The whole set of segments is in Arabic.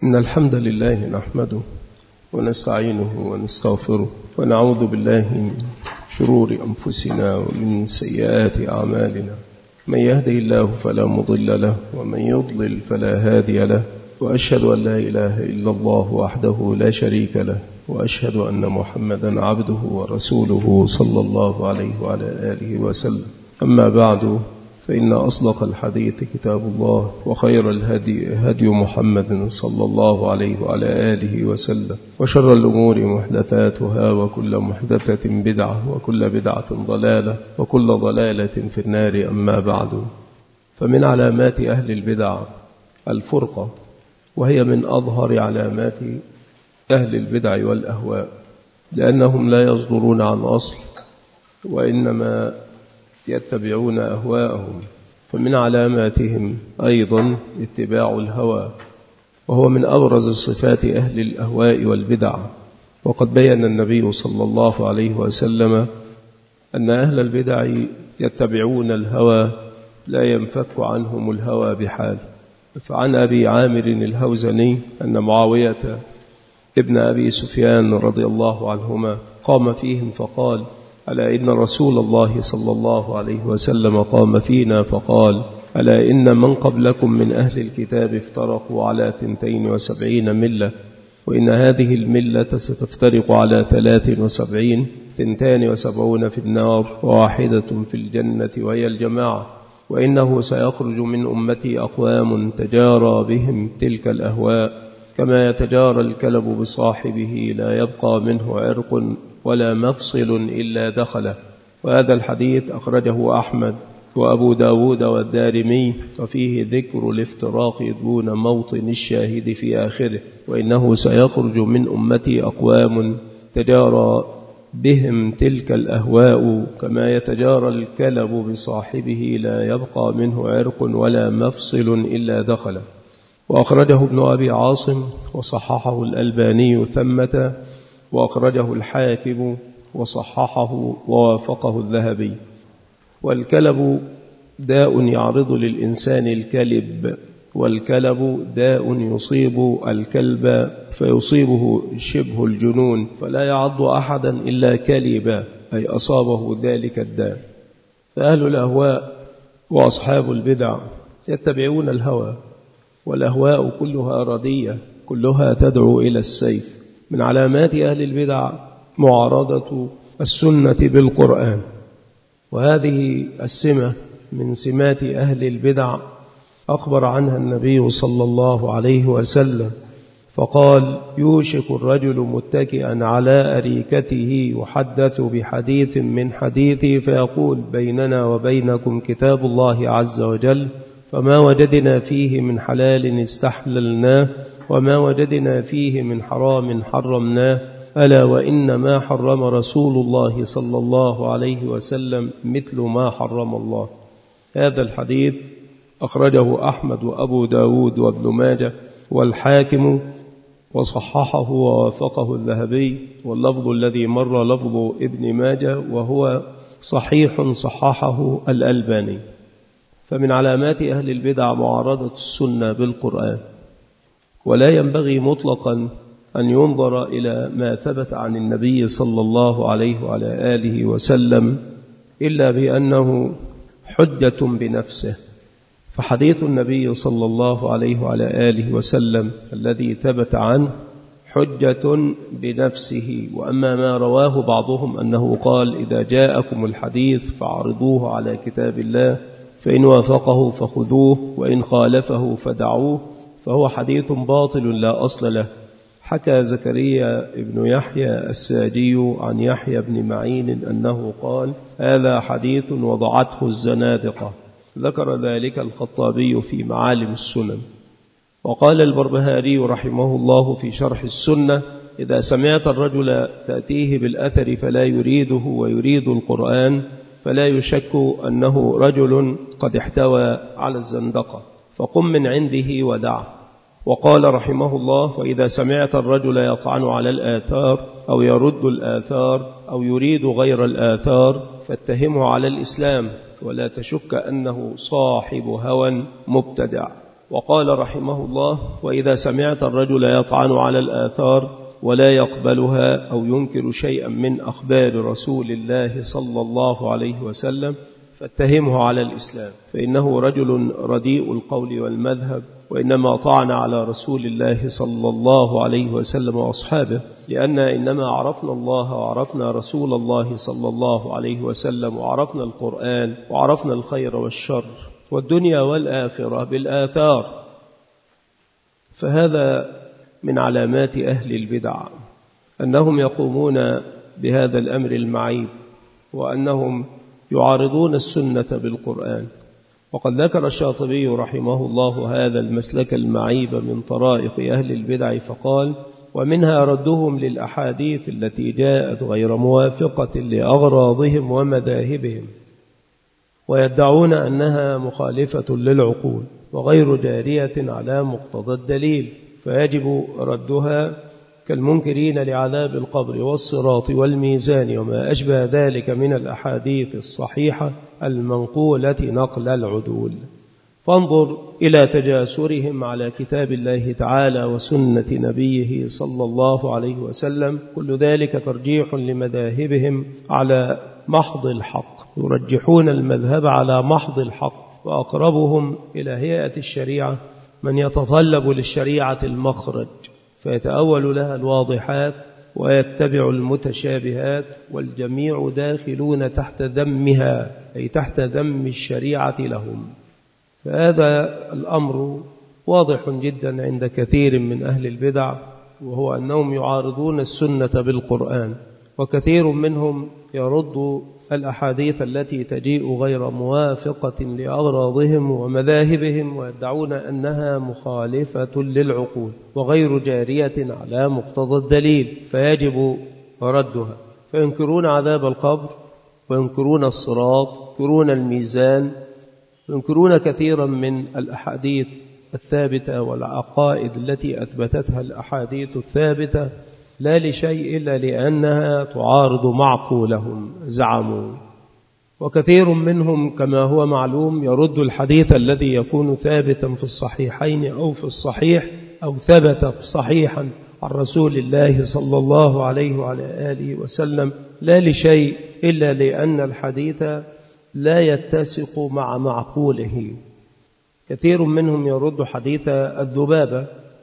إن الحمد لله نحمده ونستعينه ونستغفره ونعوذ بالله من شرور أنفسنا ومن سيئات أعمالنا. من يهده الله فلا مضل له ومن يضلل فلا هادي له، وأشهد أن لا إله إلا الله وحده لا شريك له، وأشهد أن محمدا عبده ورسوله صلى الله عليه وعلى آله وسلم. أما بعد، فإن أصدق الحديث كتاب الله، وخير الهدي هدي محمد صلى الله عليه وعلى آله وسلم، وشر الأمور محدثاتها، وكل محدثة بدعة، وكل بدعة ضلالة، وكل ضلالة في النار. أما بعد، فمن علامات أهل البدع الفرقة، وهي من أظهر علامات أهل البدع والأهواء، لأنهم لا يصدرون عن أصل وإنما يتبعون أهواءهم. فمن علاماتهم أيضا اتباع الهوى، وهو من أبرز صفات أهل الأهواء والبدع. وقد بيّن النبي صلى الله عليه وسلم أن أهل البدع يتبعون الهوى لا ينفك عنهم الهوى بحال. فعن أبي عامر الهوزني أن معاوية ابن أبي سفيان رضي الله عنهما قام فيهم فقال: ألا إن رسول الله صلى الله عليه وسلم قام فينا فقال: ألا إن من قبلكم من أهل الكتاب افترقوا على 72 ملة، وإن هذه الملة ستفترق على 73، 72 في النار وواحدة في الجنة وهي الجماعة. وإنه سيخرج من أمتي أقوام تجارى بهم تلك الأهواء كما يتجارى الكلب بصاحبه، لا يبقى منه عرق ولا مفصل إلا دخله. وهذا الحديث أخرجه أحمد وأبو داود والدارمي، وفيه ذكر الافتراق دون موطن الشاهد في آخره. وإنه سيخرج من أمتي أقوام تجارى بهم تلك الأهواء كما يتجارى الكلب بصاحبه، لا يبقى منه عرق ولا مفصل إلا دخله. وأخرجه ابن أبي عاصم وصححه الألباني ثمة، وأخرجه الحاكم وصححه ووافقه الذهبي. والكلب داء يعرض للإنسان الكلب، والكلب داء يصيب الكلب فيصيبه شبه الجنون، فلا يعض أحدا إلا كلبا، أي أصابه ذلك الداء. فأهل الأهواء وأصحاب البدع يتبعون الهوى، والأهواء كلها ردية، كلها تدعو إلى السيف. من علامات أهل البدع معارضة السنة بالقرآن، وهذه السمة من سمات أهل البدع أخبر عنها النبي صلى الله عليه وسلم فقال: يوشك الرجل متكئا على أريكته يحدث بحديث من حديثه فيقول: بيننا وبينكم كتاب الله عز وجل، فما وجدنا فيه من حلال استحللناه، وما وجدنا فيه من حرام حرمناه، ألا وإن ما حرم رسول الله صلى الله عليه وسلم مثل ما حرم الله. هذا الحديث أخرجه أحمد وأبو داود وابن ماجه والحاكم، وصححه ووافقه الذهبي. واللفظ الذي مر لفظ ابن ماجه، وهو صحيح صححه الألباني. فمن علامات أهل البدع معارضة السنة بالقرآن، ولا ينبغي مطلقا أن ينظر إلى ما ثبت عن النبي صلى الله عليه وعلى آله وسلم إلا بأنه حجة بنفسه. فحديث النبي صلى الله عليه وعلى آله وسلم الذي ثبت عنه حجة بنفسه. وأما ما رواه بعضهم أنه قال: إذا جاءكم الحديث فاعرضوه على كتاب الله، فإن وافقه فخذوه، وإن خالفه فدعوه، فهو حديث باطل لا أصل له. حكى زكريا ابن يحيى الساجي عن يحيى بن معين أنه قال: هذا حديث وضعته الزنادقة. ذكر ذلك الخطابي في معالم السنن. وقال البربهاري رحمه الله في شرح السنة: إذا سمعت الرجل تأتيه بالأثر فلا يريده ويريد القرآن، فلا يشك أنه رجل قد احتوى على الزندقة، فقم من عنده ودعه. وقال رحمه الله: وإذا سمعت الرجل يطعن على الآثار أو يرد الآثار أو يريد غير الآثار، فاتهمه على الإسلام، ولا تشك أنه صاحب هوى مبتدع. وقال رحمه الله: وإذا سمعت الرجل يطعن على الآثار ولا يقبلها أو ينكر شيئا من أخبار رسول الله صلى الله عليه وسلم فاتهمه على الإسلام، فإنه رجل رديء القول والمذهب، وإنما طعن على رسول الله صلى الله عليه وسلم وأصحابه، لأن إنما عرفنا الله وعرفنا رسول الله صلى الله عليه وسلم وعرفنا القرآن وعرفنا الخير والشر والدنيا والآخرة بالآثار. فهذا من علامات أهل البدع أنهم يقومون بهذا الأمر المعيب، وأنهم يعارضون السنة بالقرآن. وقد ذكر الشاطبي رحمه الله هذا المسلك المعيب من طرائق أهل البدع فقال: ومنها ردهم للأحاديث التي جاءت غير موافقة لأغراضهم ومذاهبهم، ويدعون أنها مخالفة للعقول وغير جارية على مقتضى الدليل، فيجب ردها كالمنكرين لعذاب القبر والصراط والميزان وما أشبه ذلك من الأحاديث الصحيحة المنقولة نقل العدول. فانظر إلى تجاسرهم على كتاب الله تعالى وسنة نبيه صلى الله عليه وسلم، كل ذلك ترجيح لمذاهبهم على محض الحق، يرجحون المذهب على محض الحق. وأقربهم إلى هيئة الشريعة من يتطلب للشريعة المخرج فيتأول لها الواضحات ويتبع المتشابهات، والجميع داخلون تحت ذمها، أي تحت ذم الشريعة لهم. فهذا الأمر واضح جدا عند كثير من أهل البدع، وهو أنهم يعارضون السنة بالقرآن، وكثير منهم يرد الأحاديث التي تجيء غير موافقة لأغراضهم ومذاهبهم، ويدعون أنها مخالفة للعقول وغير جارية على مقتضى الدليل، فيجب ردها. فينكرون عذاب القبر، وينكرون الصراط، ينكرون الميزان، ينكرون كثيرا من الأحاديث الثابتة والعقائد التي أثبتتها الأحاديث الثابتة، لا لشيء إلا لأنها تعارض معقولهم زعموا. وكثير منهم كما هو معلوم يرد الحديث الذي يكون ثابتا في الصحيحين أو في الصحيح أو ثبت صحيحا عن رسول الله صلى الله عليه وعلى آله وسلم، لا لشيء إلا لأن الحديث لا يتسق مع معقوله. كثير منهم يرد حديث الذبابة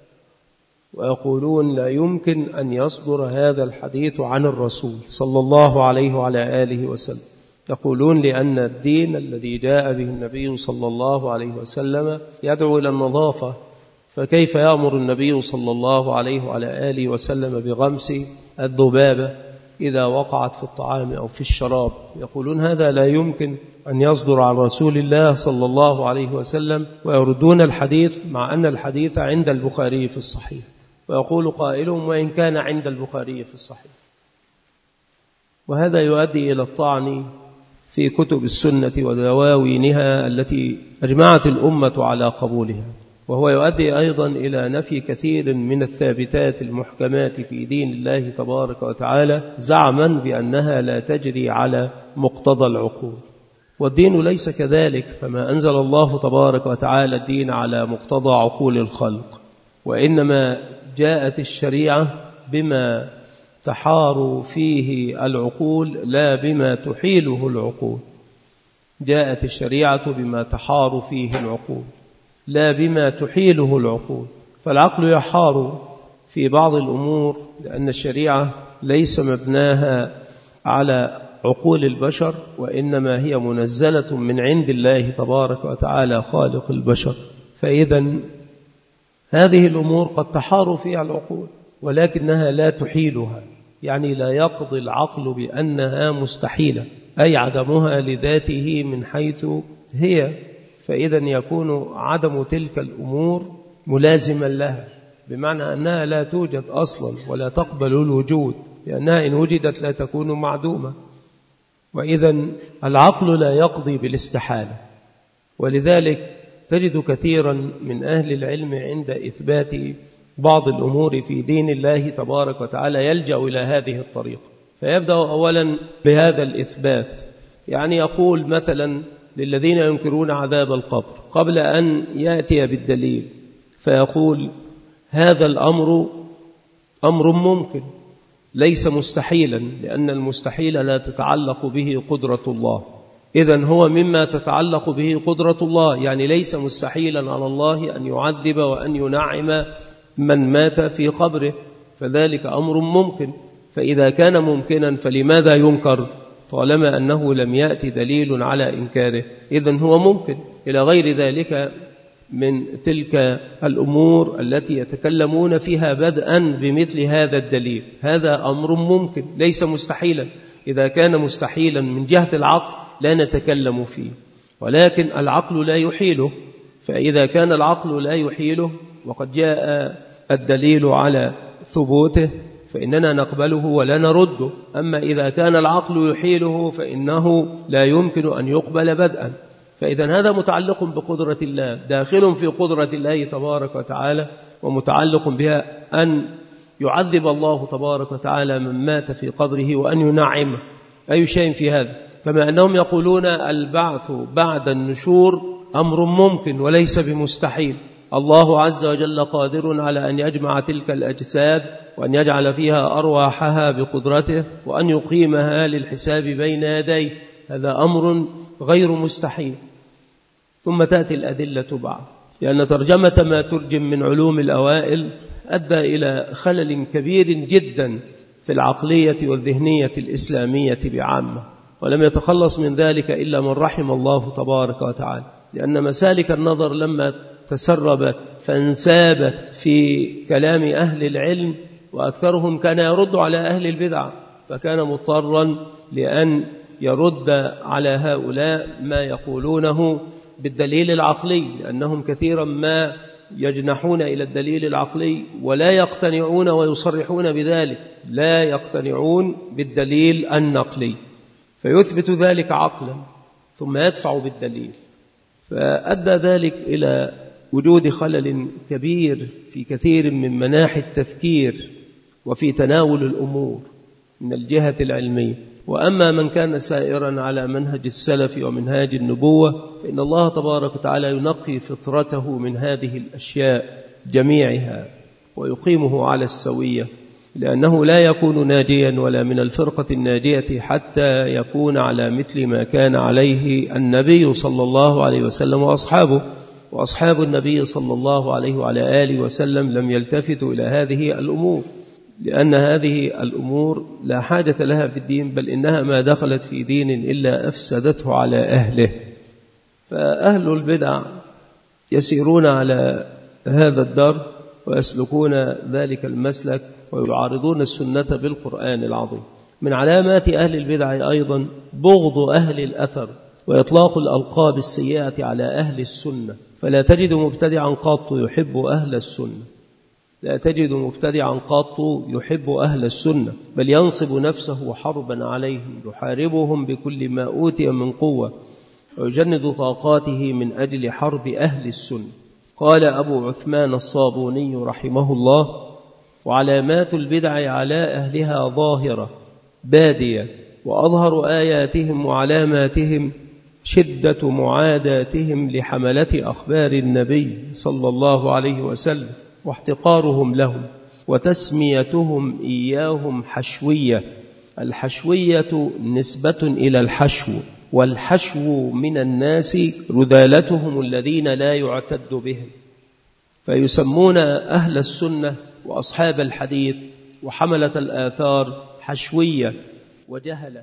ويقولون لا يمكن أن يصدر هذا الحديث عن الرسول صلى الله عليه وعلى آله وسلم. يقولون لأن الدين الذي جاء به النبي صلى الله عليه وسلم يدعو إلى النظافة، فكيف يأمر النبي صلى الله عليه وعلى آله وسلم بغمس الذبابة إذا وقعت في الطعام أو في الشراب؟ يقولون هذا لا يمكن أن يصدر عن رسول الله صلى الله عليه وسلم، ويردون الحديث مع أن الحديث عند البخاري في الصحيح. ويقول قائلهم: وإن كان عند البخاري في الصحيح. وهذا يؤدي إلى الطعن في كتب السنة ودواوينها التي أجمعت الأمة على قبولها، وهو يؤدي أيضا إلى نفي كثير من الثابتات المحكمات في دين الله تبارك وتعالى، زعما بأنها لا تجري على مقتضى العقول. والدين ليس كذلك، فما أنزل الله تبارك وتعالى الدين على مقتضى عقول الخلق، وإنما جاءت الشريعة بما تحار فيه العقول لا بما تحيله العقول. جاءت الشريعة بما تحار فيه العقول لا بما تحيله العقول. فالعقل يحار في بعض الأمور لأن الشريعة ليس مبناها على عقول البشر، وإنما هي منزلة من عند الله تبارك وتعالى خالق البشر. فإذا هذه الأمور قد تحار فيها العقول ولكنها لا تحيلها، يعني لا يقضي العقل بأنها مستحيلة، أي عدمها لذاته من حيث هي. فإذا يكون عدم تلك الأمور ملازما لها، بمعنى أنها لا توجد أصلا ولا تقبل الوجود، لأنها إن وجدت لا تكون معدومة. وإذا العقل لا يقضي بالاستحالة. ولذلك تجد كثيرا من أهل العلم عند إثبات بعض الأمور في دين الله تبارك وتعالى يلجأ إلى هذه الطريقة، فيبدأ أولا بهذا الإثبات. يعني يقول مثلا للذين ينكرون عذاب القبر قبل أن يأتي بالدليل، فيقول هذا الأمر أمر ممكن ليس مستحيلا، لأن المستحيل لا تتعلق به قدرة الله. إذن هو مما تتعلق به قدرة الله، يعني ليس مستحيلا على الله أن يعذب وأن ينعم من مات في قبره، فذلك أمر ممكن. فإذا كان ممكنا فلماذا ينكر طالما أنه لم يأتي دليل على إنكاره؟ إذن هو ممكن. إلى غير ذلك من تلك الأمور التي يتكلمون فيها بدءا بمثل هذا الدليل، هذا أمر ممكن ليس مستحيلا. إذا كان مستحيلا من جهة العقل لا نتكلم فيه، ولكن العقل لا يحيله، فإذا كان العقل لا يحيله وقد جاء الدليل على ثبوته فإننا نقبله ولا نرده. أما إذا كان العقل يحيله فإنه لا يمكن أن يقبل بدءا. فإذا هذا متعلق بقدرة الله، داخل في قدرة الله تبارك وتعالى، ومتعلق بها أن يعذب الله تبارك وتعالى من مات في قبره وأن ينعمه، أي شيء في هذا. كما أنهم يقولون البعث بعد النشور أمر ممكن وليس بمستحيل، الله عز وجل قادر على أن يجمع تلك الأجساد وأن يجعل فيها أرواحها بقدرته وأن يقيمها للحساب بين يديه، هذا أمر غير مستحيل. ثم تأتي الأدلة بعد، لأن ترجمة ما ترجم من علوم الأوائل أدى إلى خلل كبير جدا في العقلية والذهنية الإسلامية بعامة، ولم يتخلص من ذلك إلا من رحم الله تبارك وتعالى، لأن مسالك النظر لما تسربت فانسابت في كلام أهل العلم، وأكثرهم كان يرد على أهل البدع، فكان مضطرا لأن يرد على هؤلاء ما يقولونه بالدليل العقلي، لأنهم كثيرا ما يجنحون إلى الدليل العقلي ولا يقتنعون ويصرحون بذلك، لا يقتنعون بالدليل النقلي، فيثبت ذلك عقلا ثم يدفع بالدليل، فأدى ذلك إلى وجود خلل كبير في كثير من مناحي التفكير وفي تناول الأمور من الجهة العلمية. وأما من كان سائرا على منهج السلف ومنهاج النبوة فإن الله تبارك وتعالى ينقي فطرته من هذه الأشياء جميعها ويقيمه على السوية، لأنه لا يكون ناجيا ولا من الفرقة الناجية حتى يكون على مثل ما كان عليه النبي صلى الله عليه وسلم وأصحاب النبي صلى الله عليه وعلى آله وسلم لم يلتفتوا إلى هذه الأمور، لأن هذه الأمور لا حاجة لها في الدين، بل إنها ما دخلت في دين إلا أفسدته على أهله. فأهل البدع يسيرون على هذا الدرب ويسلكون ذلك المسلك ويعارضون السنة بالقرآن العظيم. من علامات أهل البدع أيضا بغض أهل الأثر وإطلاق الألقاب السيئة على أهل السنة، فلا تجد مبتدعا قط يحب أهل السنة، لا تجد مبتدعا قط يحب أهل السنة، بل ينصب نفسه حربا عليهم، يحاربهم بكل ما أوتي من قوة ويجند طاقاته من أجل حرب أهل السنة. قال أبو عثمان الصابوني رحمه الله: وعلامات البدع على أهلها ظاهرة بادية، وأظهر آياتهم وعلاماتهم شدة معاداتهم لحملة أخبار النبي صلى الله عليه وسلم واحتقارهم لهم وتسميتهم إياهم حشوية. الحشوية نسبة إلى الحشو، والحشو من الناس رذالتهم الذين لا يعتد بهم، فيسمون أهل السنة وأصحاب الحديث وحملة الآثار حشوية وجهلة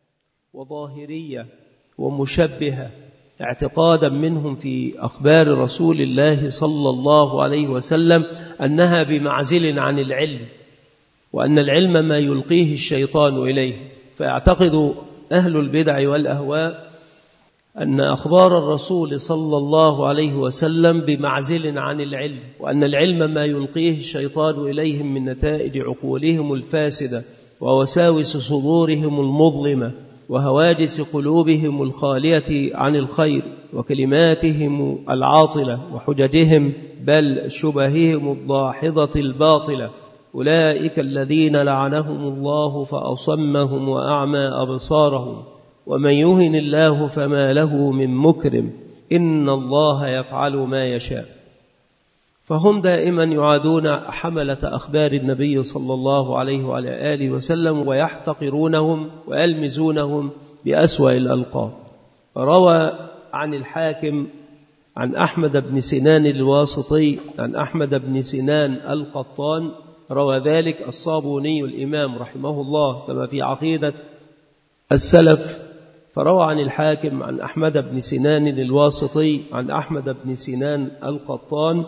وظاهرية ومشبهة، اعتقادا منهم في أخبار رسول الله صلى الله عليه وسلم أنها بمعزل عن العلم، وأن العلم ما يلقيه الشيطان إليه. فيعتقد أهل البدع والأهواء أن أخبار الرسول صلى الله عليه وسلم بمعزل عن العلم، وأن العلم ما يلقيه الشيطان إليهم من نتائج عقولهم الفاسدة ووساوس صدورهم المظلمة وهواجس قلوبهم الخالية عن الخير وكلماتهم العاطلة وحججهم بل شبههم الضاحضة الباطلة. أولئك الذين لعنهم الله فأصمهم وأعمى أبصارهم ومن يهن الله فما له من مكرم إن الله يفعل ما يشاء. فهم دائما يعادون حملة أخبار النبي صلى الله عليه وعلى آله وسلم ويحتقرونهم ويلمزونهم بأسوأ الألقاب. روى عن الحاكم عن أحمد بن سنان الواسطي عن أحمد بن سنان القطان، روى ذلك الصابوني الإمام رحمه الله كما في عقيدة السلف. فروى عن الحاكم عن أحمد بن سنان الواسطي عن أحمد بن سنان القطان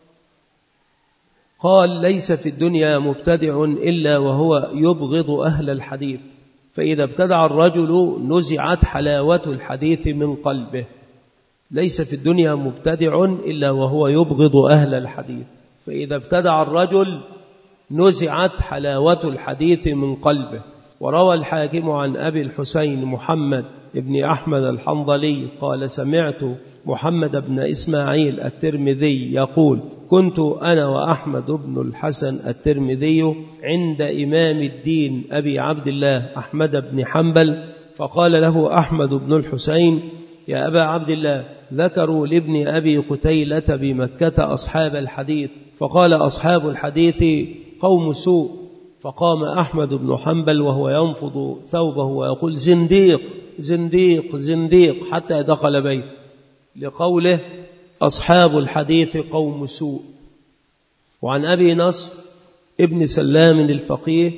قال: ليس في الدنيا مبتدع إلا وهو يبغض أهل الحديث، فإذا ابتدع الرجل نزعت حلاوة الحديث من قلبه. ليس في الدنيا مبتدع إلا وهو يبغض أهل الحديث، فإذا ابتدع الرجل نزعت حلاوة الحديث من قلبه. وروى الحاكم عن أبي الحسين محمد بن أحمد الحنظلي قال: سمعت محمد بن إسماعيل الترمذي يقول: كنت أنا وأحمد بن الحسن الترمذي عند إمام الدين أبي عبد الله أحمد بن حنبل، فقال له أحمد بن الحسين: يا أبا عبد الله، ذكروا لابن أبي قتيلة بمكة أصحاب الحديث، فقال: أصحاب الحديث قوم سوء. فقام أحمد بن حنبل وهو ينفض ثوبه ويقول: زنديق زنديق زنديق، حتى دخل بيته، لقوله: أصحاب الحديث قوم سوء. وعن أبي نصر ابن سلام الفقيه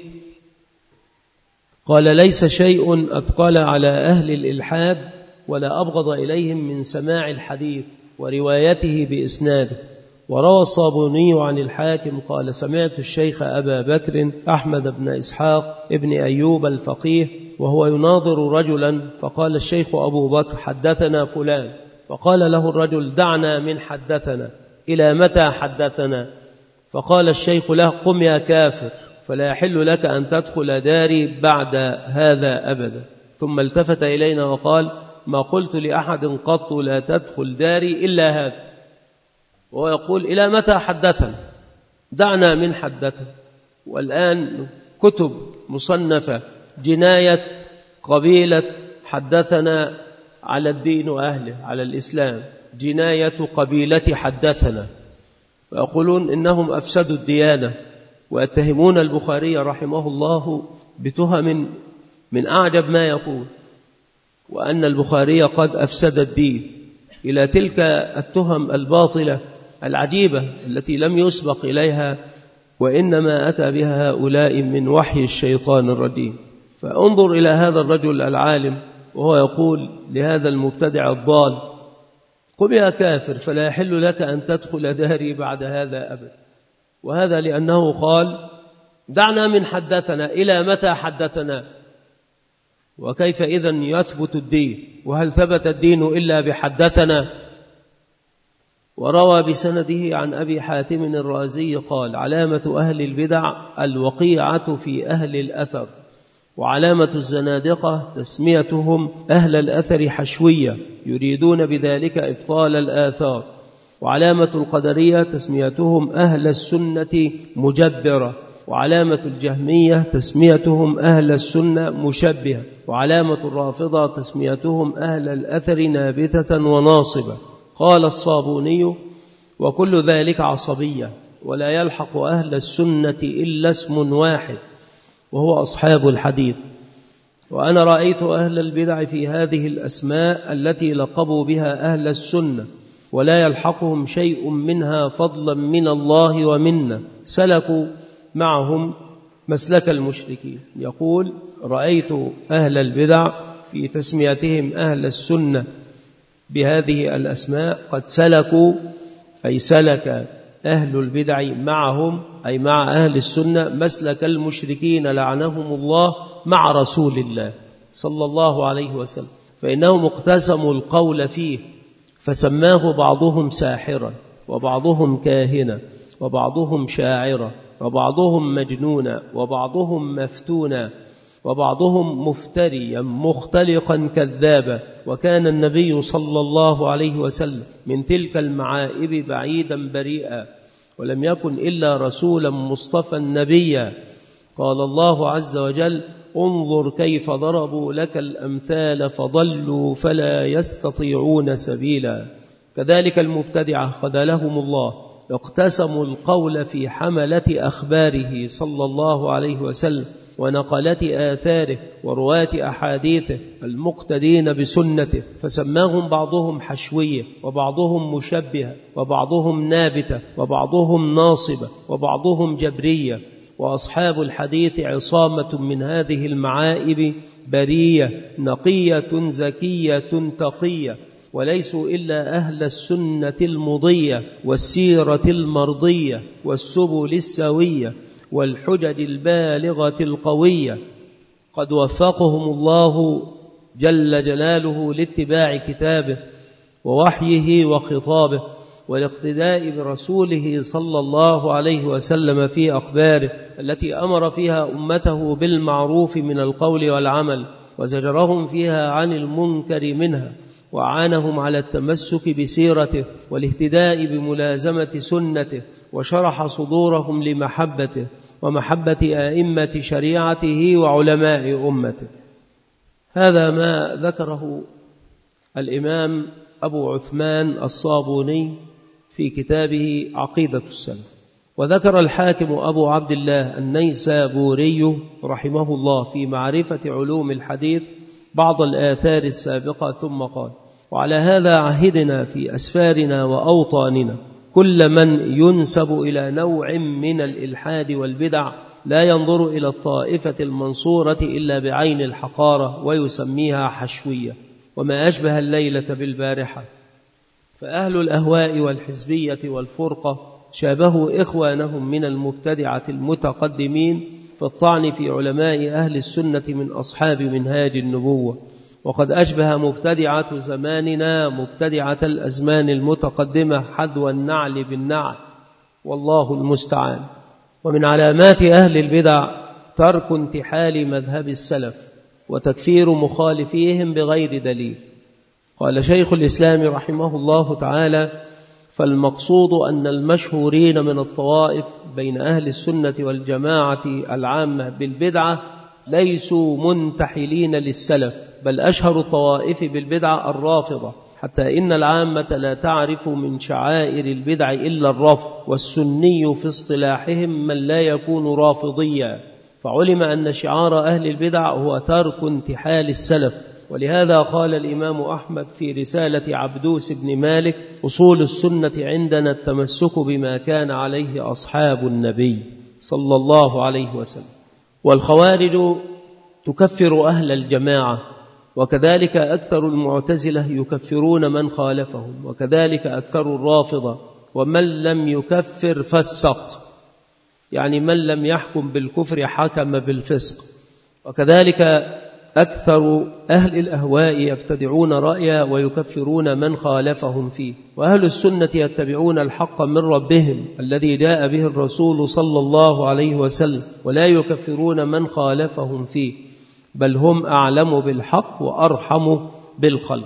قال: ليس شيء أثقل على أهل الإلحاد ولا أبغض إليهم من سماع الحديث وروايته بإسناده. وروى الصابوني عن الحاكم قال: سمعت الشيخ أبا بكر أحمد بن إسحاق ابن أيوب الفقيه وهو يناظر رجلا، فقال الشيخ أبو بكر: حدثنا فلان. فقال له الرجل: دعنا من حدثنا، إلى متى حدثنا؟ فقال الشيخ له: قم يا كافر، فلا يحل لك أن تدخل داري بعد هذا أبدا. ثم التفت إلينا وقال: ما قلت لأحد قط لا تدخل داري إلا هذا. وهو يقول: إلى متى حدثنا؟ دعنا من حدثنا. والآن كتب مصنفة جناية قبيلة حدثنا على الدين وأهله، على الإسلام، جناية قبيلة حدثنا، ويقولون إنهم أفسدوا الديانة، ويتهمون البخاري رحمه الله بتهم من أعجب ما يقول، وأن البخاري قد أفسد الدين، إلى تلك التهم الباطلة العجيبة التي لم يسبق إليها، وإنما أتى بها هؤلاء من وحي الشيطان الرجيم. فانظر إلى هذا الرجل العالم وهو يقول لهذا المبتدع الضال: قم يا كافر، فلا يحل لك أن تدخل داري بعد هذا أبدا. وهذا لأنه قال: دعنا من حدثنا، إلى متى حدثنا؟ وكيف إذن يثبت الدين؟ وهل ثبت الدين إلا بحدثنا؟ وروى بسنده عن أبي حاتم الرازي قال: علامة أهل البدع الوقيعة في أهل الأثر، وعلامة الزنادقة تسميتهم أهل الأثر حشوية يريدون بذلك إبطال الآثار، وعلامة القدرية تسميتهم أهل السنة مجبرة، وعلامة الجهمية تسميتهم أهل السنة مشبهة، وعلامة الرافضة تسميتهم أهل الأثر نابتة وناصبة. قال الصابوني: وكل ذلك عصبية، ولا يلحق أهل السنة إلا اسم واحد وهو أصحاب الحديث. وأنا رأيت أهل البدع في هذه الأسماء التي لقبوا بها أهل السنة ولا يلحقهم شيء منها فضلا من الله ومنا، سلكوا معهم مسلك المشركين. يقول: رأيت أهل البدع في تسميتهم أهل السنة بهذه الأسماء قد سلكوا، أي سلك أهل البدع معهم، أي مع أهل السنة، مسلك المشركين لعنهم الله مع رسول الله صلى الله عليه وسلم، فإنهم اقتسموا القول فيه، فسماه بعضهم ساحرا، وبعضهم كاهنا، وبعضهم شاعرا، وبعضهم مجنونا، وبعضهم مفتونا، وبعضهم مفتريا مختلقا كذابا. وكان النبي صلى الله عليه وسلم من تلك المعائب بعيدا بريئا، ولم يكن إلا رسولا مصطفى نبيا. قال الله عز وجل: انظر كيف ضربوا لك الأمثال فضلوا فلا يستطيعون سبيلا. كذلك المبتدعة خذلهم الله اقتسموا القول في حملة أخباره صلى الله عليه وسلم ونقلة آثاره ورواة أحاديثه المقتدين بسنته، فسماهم بعضهم حشوية وبعضهم مشبهة وبعضهم نابتة وبعضهم ناصبة وبعضهم جبرية. وأصحاب الحديث عصامة من هذه المعائب برية نقية زكية تقية، وليسوا إلا أهل السنة المضية والسيرة المرضية والسبل السوية والحجج البالغة القوية، قد وفقهم الله جل جلاله لاتباع كتابه ووحيه وخطابه والاقتداء برسوله صلى الله عليه وسلم في أخباره التي أمر فيها أمته بالمعروف من القول والعمل وزجرهم فيها عن المنكر منها، وعانهم على التمسك بسيرته والاهتداء بملازمة سنته، وشرح صدورهم لمحبته ومحبة أئمة شريعته وعلماء أمته. هذا ما ذكره الإمام أبو عثمان الصابوني في كتابه عقيدة السلف. وذكر الحاكم أبو عبد الله النيسابوري رحمه الله في معرفة علوم الحديث بعض الآثار السابقة ثم قال: وعلى هذا عهدنا في أسفارنا وأوطاننا كل من ينسب إلى نوع من الإلحاد والبدع لا ينظر إلى الطائفة المنصورة إلا بعين الحقارة ويسميها حشوية، وما أشبه الليلة بالبارحة. فأهل الأهواء والحزبية والفرقة شابهوا إخوانهم من المبتدعة المتقدمين في الطعن في علماء أهل السنة من أصحاب منهاج النبوة، وقد أشبه مبتدعة زماننا مبتدعة الأزمان المتقدمة حذو النعل بالنعل، والله المستعان. ومن علامات أهل البدع ترك انتحال مذهب السلف وتكفير مخالفيهم بغير دليل. قال شيخ الإسلام رحمه الله تعالى: فالمقصود أن المشهورين من الطوائف بين أهل السنة والجماعة العامة بالبدعة ليسوا منتحلين للسلف، بل أشهر الطوائف بالبدعة الرافضة، حتى إن العامة لا تعرف من شعائر البدع إلا الرفض، والسني في اصطلاحهم من لا يكون رافضيا، فعلم أن شعار أهل البدع هو ترك انتحال السلف. ولهذا قال الإمام أحمد في رسالة عبدوس بن مالك: أصول السنة عندنا التمسك بما كان عليه أصحاب النبي صلى الله عليه وسلم. والخوارج تكفر أهل الجماعة، وكذلك أكثر المعتزلة يكفرون من خالفهم، وكذلك أكثر الرافضة، ومن لم يكفر فسق، يعني من لم يحكم بالكفر حكم بالفسق. وكذلك أكثر أهل الأهواء يبتدعون رأيا ويكفرون من خالفهم فيه، وأهل السنة يتبعون الحق من ربهم الذي جاء به الرسول صلى الله عليه وسلم، ولا يكفرون من خالفهم فيه، بل هم أعلم بالحق وأرحم بالخلق.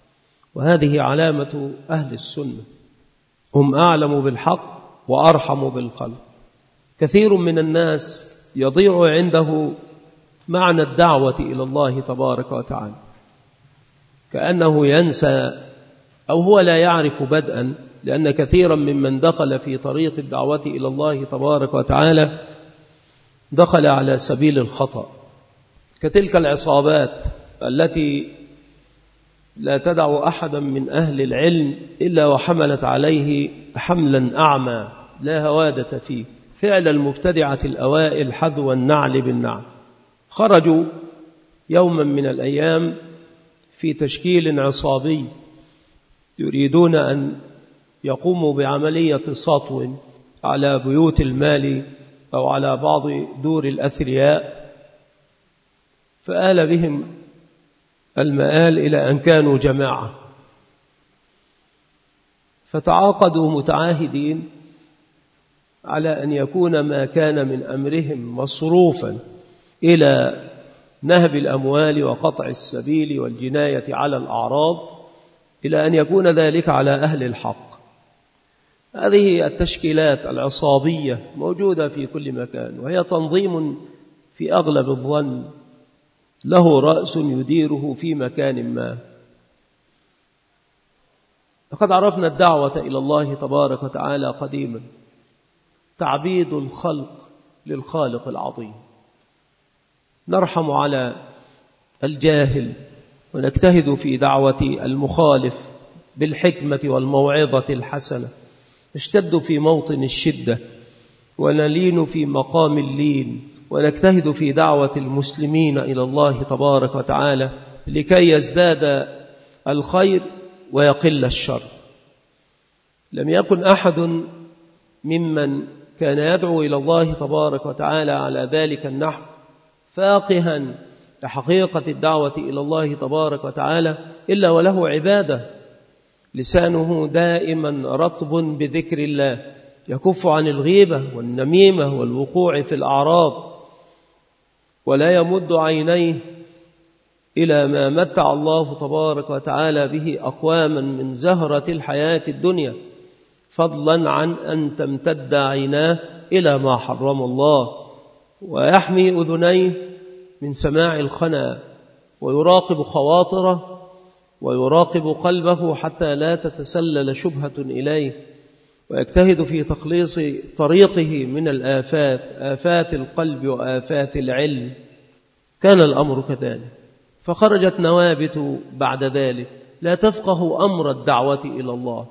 وهذه علامة أهل السنة، هم أعلم بالحق وأرحم بالخلق. كثير من الناس يضيع عنده معنى الدعوة إلى الله تبارك وتعالى، كأنه ينسى أو هو لا يعرف بدءا، لأن كثيرا ممن دخل في طريق الدعوة إلى الله تبارك وتعالى دخل على سبيل الخطأ، كتلك العصابات التي لا تدع أحدا من أهل العلم إلا وحملت عليه حملا أعمى لا هوادة فيه، فعل المبتدعة الأوائل حذو النعل بالنعل. خرجوا يوما من الأيام في تشكيل عصابي يريدون أن يقوموا بعملية سطو على بيوت المال أو على بعض دور الأثرياء، فآل بهم المآل إلى أن كانوا جماعة، فتعاقدوا متعاهدين على أن يكون ما كان من أمرهم مصروفا إلى نهب الأموال وقطع السبيل والجناية على الأعراض، إلى أن يكون ذلك على أهل الحق. هذه التشكيلات العصابية موجودة في كل مكان، وهي تنظيم في أغلب الظن له رأس يديره في مكان ما. لقد عرفنا الدعوة إلى الله تبارك وتعالى قديما تعبيد الخلق للخالق العظيم. نرحم على الجاهل ونجتهد في دعوة المخالف بالحكمة والموعظة الحسنة، نشتد في موطن الشدة ونلين في مقام اللين، ونجتهد في دعوة المسلمين إلى الله تبارك وتعالى لكي يزداد الخير ويقل الشر. لم يكن أحد ممن كان يدعو إلى الله تبارك وتعالى على ذلك النحو فاقها لحقيقة الدعوة إلى الله تبارك وتعالى إلا وله عبادة، لسانه دائما رطب بذكر الله، يكف عن الغيبة والنميمة والوقوع في الأعراض، ولا يمد عينيه إلى ما متع الله تبارك وتعالى به أقواما من زهرة الحياة الدنيا، فضلا عن أن تمتد عيناه إلى ما حرم الله، ويحمي أذنيه من سماع الخنا، ويراقب خواطره ويراقب قلبه حتى لا تتسلل شبهة إليه، ويجتهد في تخليص طريقه من الآفات، آفات القلب وآفات العلم. كان الأمر كذلك، فخرجت نوابت بعد ذلك لا تفقه أمر الدعوة إلى الله.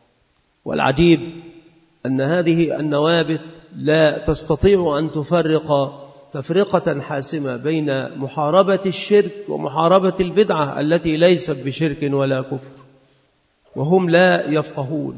والعجيب أن هذه النوابت لا تستطيع أن تفرق تفرقة حاسمة بين محاربة الشرك ومحاربة البدعة التي ليست بشرك ولا كفر، وهم لا يفقهون.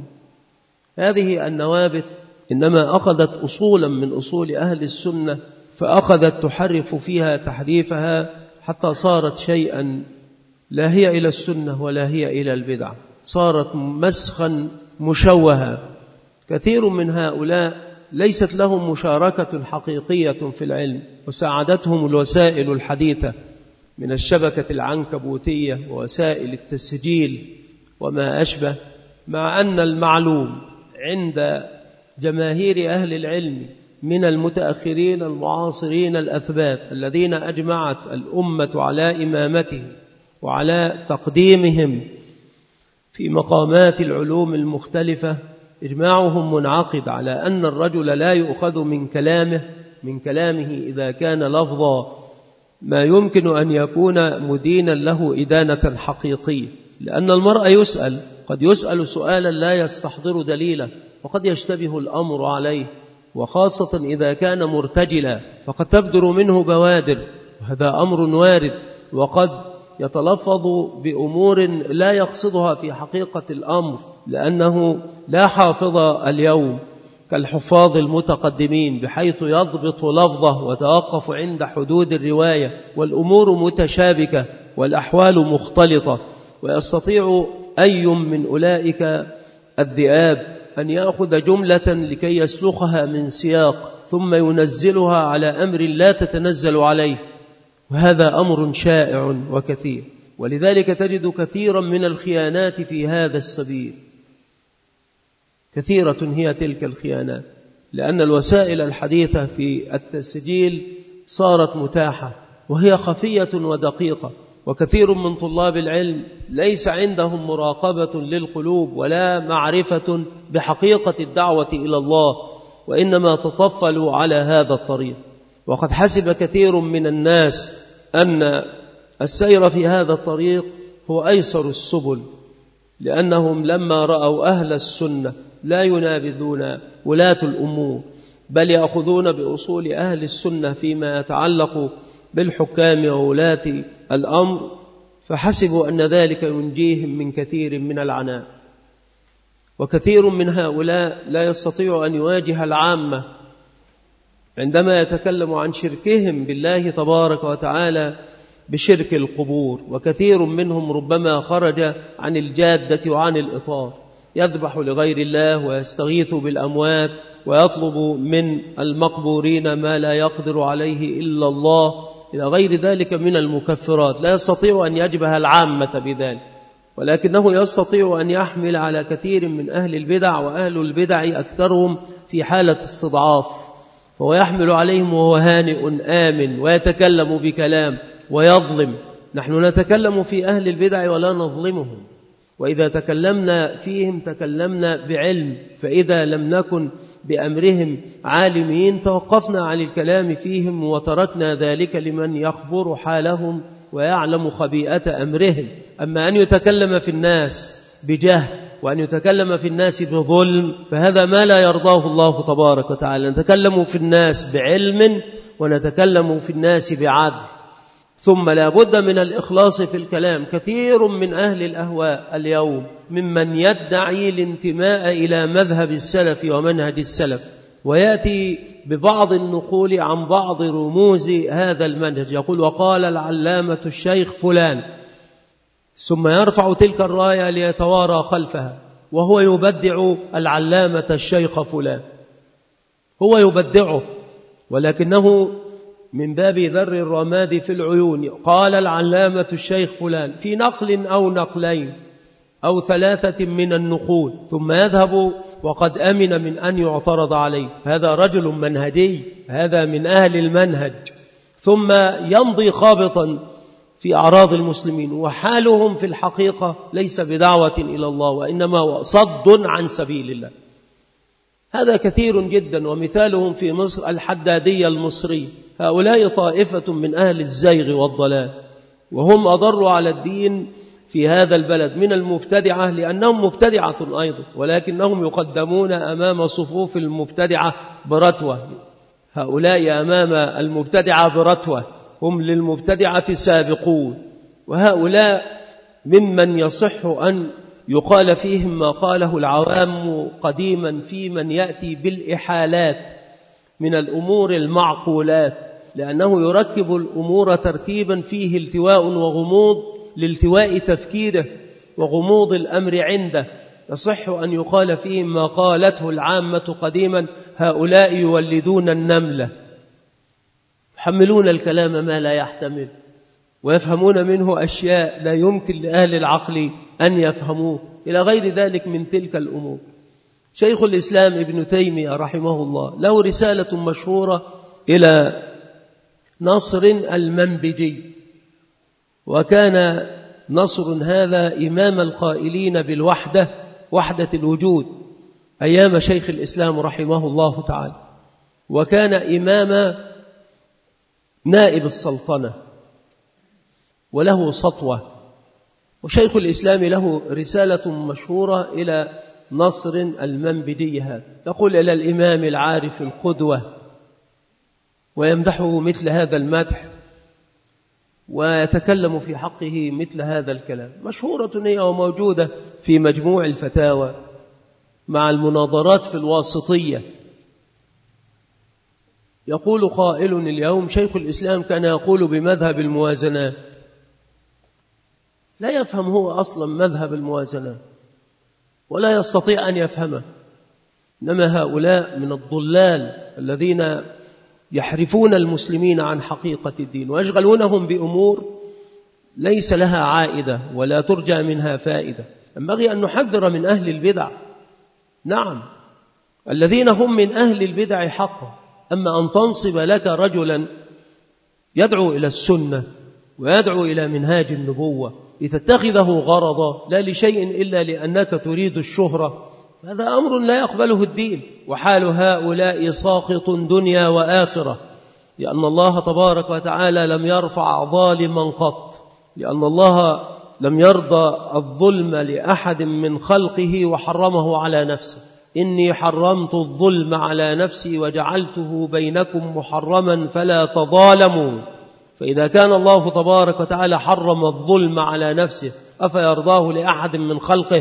هذه النوابت إنما أخذت أصولا من أصول أهل السنة فأخذت تحرف فيها تحريفها حتى صارت شيئا لا هي إلى السنة ولا هي إلى البدعة، صارت مسخا مشوها. كثير من هؤلاء ليست لهم مشاركة حقيقية في العلم، وساعدتهم الوسائل الحديثة من الشبكة العنكبوتية ووسائل التسجيل وما أشبه، مع أن المعلوم عند جماهير أهل العلم من المتأخرين المعاصرين الأثبات الذين أجمعت الأمة على إمامتهم وعلى تقديمهم في مقامات العلوم المختلفة، إجماعهم منعقد على أن الرجل لا يؤخذ من كلامه إذا كان لفظا ما يمكن أن يكون مدينا له إدانة حقيقية، لأن المرء يسأل، قد يسأل سؤالا لا يستحضر دليلا، وقد يشتبه الأمر عليه، وخاصة إذا كان مرتجلا فقد تبدر منه بوادر، وهذا أمر وارد، وقد يتلفظ بأمور لا يقصدها في حقيقة الأمر، لأنه لا حافظ اليوم كالحفاظ المتقدمين بحيث يضبط لفظه وتوقف عند حدود الرواية، والأمور متشابكة والأحوال مختلطة، ويستطيع أي من أولئك الذئاب أن يأخذ جملة لكي يسلخها من سياق ثم ينزلها على أمر لا تتنزل عليه، وهذا أمر شائع وكثير. ولذلك تجد كثيرا من الخيانات في هذا السبيل، كثيرة هي تلك الخيانات، لأن الوسائل الحديثة في التسجيل صارت متاحة وهي خفية ودقيقة، وكثير من طلاب العلم ليس عندهم مراقبة للقلوب ولا معرفة بحقيقة الدعوة إلى الله، وإنما تطفلوا على هذا الطريق. وقد حسب كثير من الناس أن السير في هذا الطريق هو أيسر السبل، لأنهم لما رأوا أهل السنة لا ينابذون ولاة الأمور، بل يأخذون بأصول أهل السنة فيما يتعلق بالحكام وولاة الأمر، فحسبوا أن ذلك ينجيهم من كثير من العناء. وكثير من هؤلاء لا يستطيع أن يواجه العامة عندما يتكلم عن شركهم بالله تبارك وتعالى بشرك القبور، وكثير منهم ربما خرج عن الجادة وعن الإطار، يذبح لغير الله ويستغيث بالأموات ويطلب من المقبورين ما لا يقدر عليه إلا الله، إلى غير ذلك من المكفرات. لا يستطيع أن يجبه العامة بذلك، ولكنه يستطيع أن يحمل على كثير من أهل البدع، وأهل البدع أكثرهم في حالة استضعاف، فهو يحمل عليهم وهو هانئ آمن ويتكلم بكلام ويظلم. نحن نتكلم في أهل البدع ولا نظلمهم، وإذا تكلمنا فيهم تكلمنا بعلم، فإذا لم نكن بأمرهم عالمين توقفنا عن الكلام فيهم وتركنا ذلك لمن يخبر حالهم ويعلم خبيئة أمرهم. أما أن يتكلم في الناس بجهل وأن يتكلم في الناس بظلم فهذا ما لا يرضاه الله تبارك وتعالى. نتكلم في الناس بعلم ونتكلم في الناس بعدل. ثم لا بد من الإخلاص في الكلام. كثير من أهل الأهواء اليوم ممن يدعي الانتماء إلى مذهب السلف ومنهج السلف ويأتي ببعض النقول عن بعض رموز هذا المنهج، يقول وقال العلامة الشيخ فلان، ثم يرفع تلك الراية ليتوارى خلفها وهو يبدع العلامة الشيخ فلان، هو يبدعه ولكنه من باب ذر الرماد في العيون. قال العلامة الشيخ فلان في نقل أو نقلين أو ثلاثة من النقول، ثم يذهب وقد أمن من أن يعترض عليه. هذا رجل منهجي، هذا من أهل المنهج، ثم يمضي خابطا في أعراض المسلمين، وحالهم في الحقيقة ليس بدعوة إلى الله وإنما صد عن سبيل الله. هذا كثير جدا، ومثالهم في مصر الحدادية المصري. هؤلاء طائفة من أهل الزيغ والضلال، وهم أضروا على الدين في هذا البلد من المبتدعة، لأنهم مبتدعة أيضا، ولكنهم يقدمون أمام صفوف المبتدعة برتوة. هؤلاء أمام المبتدعة برتوة، هم للمبتدعة سابقون. وهؤلاء ممن يصح أن يقال فيهم ما قاله العوام قديما في من يأتي بالإحالات من الأمور المعقولات، لأنه يركب الأمور تركيبا فيه التواء وغموض لالتواء تفكيره وغموض الأمر عنده. يصح أن يقال فيهم ما قالته العامة قديما هؤلاء يولدون النملة، يحملون الكلام ما لا يحتمل ويفهمون منه أشياء لا يمكن لأهل العقل أن يفهموه، إلى غير ذلك من تلك الأمور. شيخ الإسلام ابن تيمية رحمه الله له رسالة مشهورة إلى نصر المنبجي، وكان نصر هذا إمام القائلين بالوحدة، وحدة الوجود، أيام شيخ الإسلام رحمه الله تعالى، وكان إمام نائب السلطنة وله سطوة. وشيخ الإسلام له رسالة مشهورة إلى نصر المنبجي هذا، يقول إلى الإمام العارف القدوة، ويمدحه مثل هذا المدح ويتكلم في حقه مثل هذا الكلام. مشهورة هي وموجودة في مجموع الفتاوى مع المناظرات في الواسطية. يقول قائل اليوم شيخ الإسلام كان يقول بمذهب الموازنات، لا يفهم هو أصلا مذهب الموازنات ولا يستطيع أن يفهمه، إنما هؤلاء من الضلال الذين يحرفون المسلمين عن حقيقة الدين ويشغلونهم بأمور ليس لها عائدة ولا ترجى منها فائدة. ينبغي أن نحذر من أهل البدع، نعم الذين هم من أهل البدع حقا، أما أن تنصب لك رجلا يدعو إلى السنة ويدعو إلى منهاج النبوة لتتخذه غرضا لا لشيء إلا لأنك تريد الشهرة، هذا أمر لا يقبله الدين. وحال هؤلاء ساقط دنيا وآخرة، لأن الله تبارك وتعالى لم يرفع ظالما قط، لأن الله لم يرضى الظلم لأحد من خلقه وحرمه على نفسه. إني حرمت الظلم على نفسي وجعلته بينكم محرما فلا تظالموا. فإذا كان الله تبارك وتعالى حرم الظلم على نفسه أفيرضاه لأحد من خلقه؟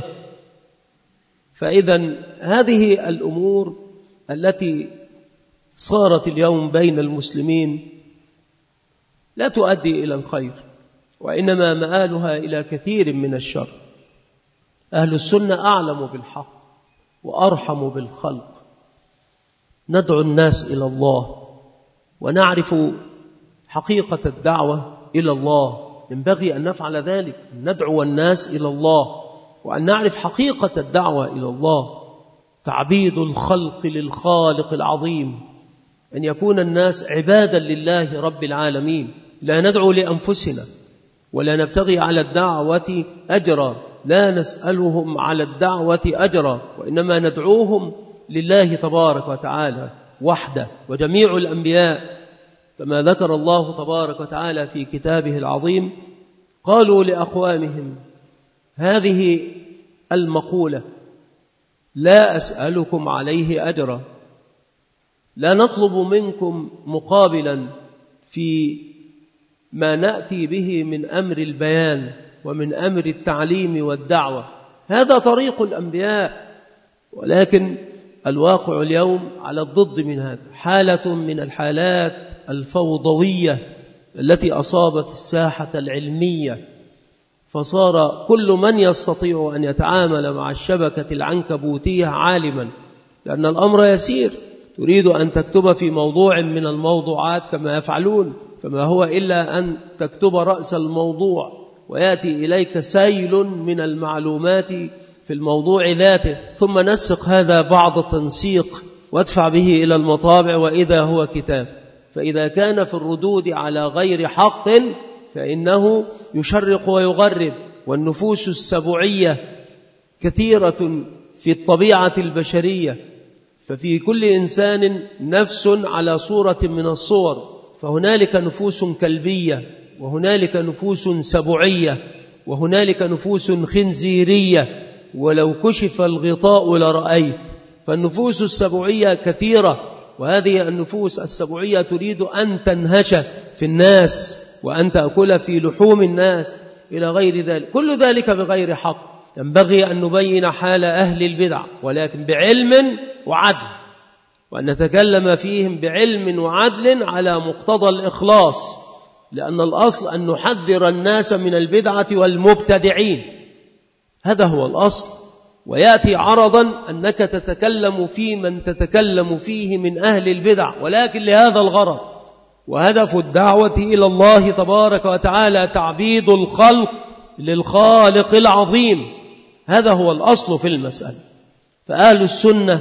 فإذا هذه الأمور التي صارت اليوم بين المسلمين لا تؤدي إلى الخير، وإنما مآلها إلى كثير من الشر. أهل السنة أعلم بالحق وأرحم بالخلق، ندعو الناس إلى الله ونعرف حقيقة الدعوة إلى الله، ينبغي أن نفعل ذلك، ندعو الناس إلى الله وأن نعرف حقيقة الدعوة إلى الله، تعبيد الخلق للخالق العظيم، أن يكون الناس عبادا لله رب العالمين، لا ندعو لأنفسنا ولا نبتغي على الدعوة أجرا، لا نسألهم على الدعوة أجرا، وإنما ندعوهم لله تبارك وتعالى وحده. وجميع الأنبياء كما ذكر الله تبارك وتعالى في كتابه العظيم قالوا لأقوامهم هذه المقولة: لا أسألكم عليه أجرا، لا نطلب منكم مقابلا في ما نأتي به من أمر البيان ومن أمر التعليم والدعوة، هذا طريق الأنبياء. ولكن الواقع اليوم على الضد من هذا، حالة من الحالات الفوضوية التي أصابت الساحة العلمية، فصار كل من يستطيع أن يتعامل مع الشبكة العنكبوتية عالما، لأن الأمر يسير. تريد أن تكتب في موضوع من الموضوعات كما يفعلون، فما هو إلا أن تكتب رأس الموضوع ويأتي إليك سيل من المعلومات في الموضوع ذاته، ثم نسق هذا بعض تنسيق وادفع به إلى المطابع وإذا هو كتاب. فإذا كان في الردود على غير حق فإنه يشرق ويغرب. والنفوس السبعية كثيرة في الطبيعة البشرية، ففي كل إنسان نفس على صورة من الصور، فهنالك نفوس كلبية، وهنالك نفوس سبعية، وهنالك نفوس خنزيرية، ولو كشف الغطاء لرأيت. فالنفوس السبعية كثيرة، وهذه النفوس السبعية تريد أن تنهش في الناس وأن تأكل في لحوم الناس إلى غير ذلك، كل ذلك بغير حق. ينبغي أن نبين حال أهل البدع ولكن بعلم وعدل، وأن نتكلم فيهم بعلم وعدل على مقتضى الإخلاص، لأن الأصل أن نحذر الناس من البدعة والمبتدعين، هذا هو الأصل. ويأتي عرضا أنك تتكلم في من تتكلم فيه من أهل البدع، ولكن لهذا الغرض. وهدف الدعوة إلى الله تبارك وتعالى تعبيد الخلق للخالق العظيم، هذا هو الأصل في المسألة. فأهل السنة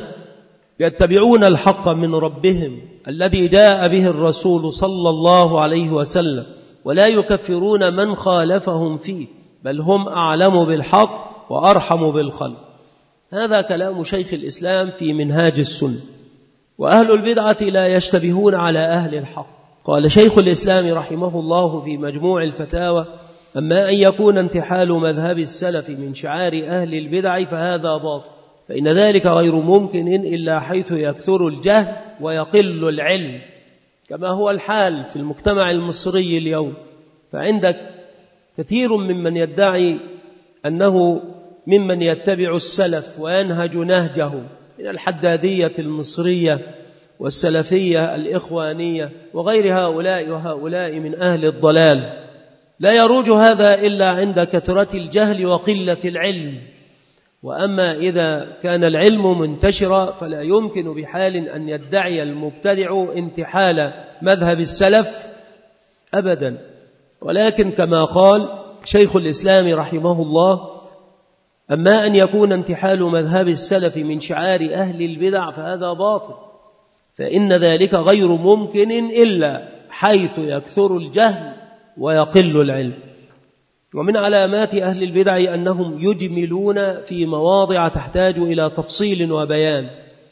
يتبعون الحق من ربهم الذي جاء به الرسول صلى الله عليه وسلم، ولا يكفرون من خالفهم فيه، بل هم أعلم بالحق وأرحم بالخلق. هذا كلام شيخ الإسلام في منهاج السنة. وأهل البدعة لا يشتبهون على أهل الحق. قال شيخ الإسلام رحمه الله في مجموع الفتاوى: أما أن يكون انتحال مذهب السلف من شعار أهل البدع فهذا باطل، فإن ذلك غير ممكن إلا حيث يكثر الجهل ويقل العلم، كما هو الحال في المجتمع المصري اليوم. فعندك كثير ممن يدعي أنه ممن يتبع السلف وينهج نهجه من الحدادية المصرية والسلفية الإخوانية وغير هؤلاء وهؤلاء من أهل الضلال، لا يروج هذا إلا عند كثرة الجهل وقلة العلم. وأما إذا كان العلم منتشرا فلا يمكن بحال أن يدعي المبتدع انتحال مذهب السلف أبدا. ولكن كما قال شيخ الإسلام رحمه الله: أما أن يكون انتحال مذهب السلف من شعار أهل البدع فهذا باطل، فإن ذلك غير ممكن إلا حيث يكثر الجهل ويقل العلم. ومن علامات أهل البدع أنهم يجملون في مواضع تحتاج إلى تفصيل وبيان،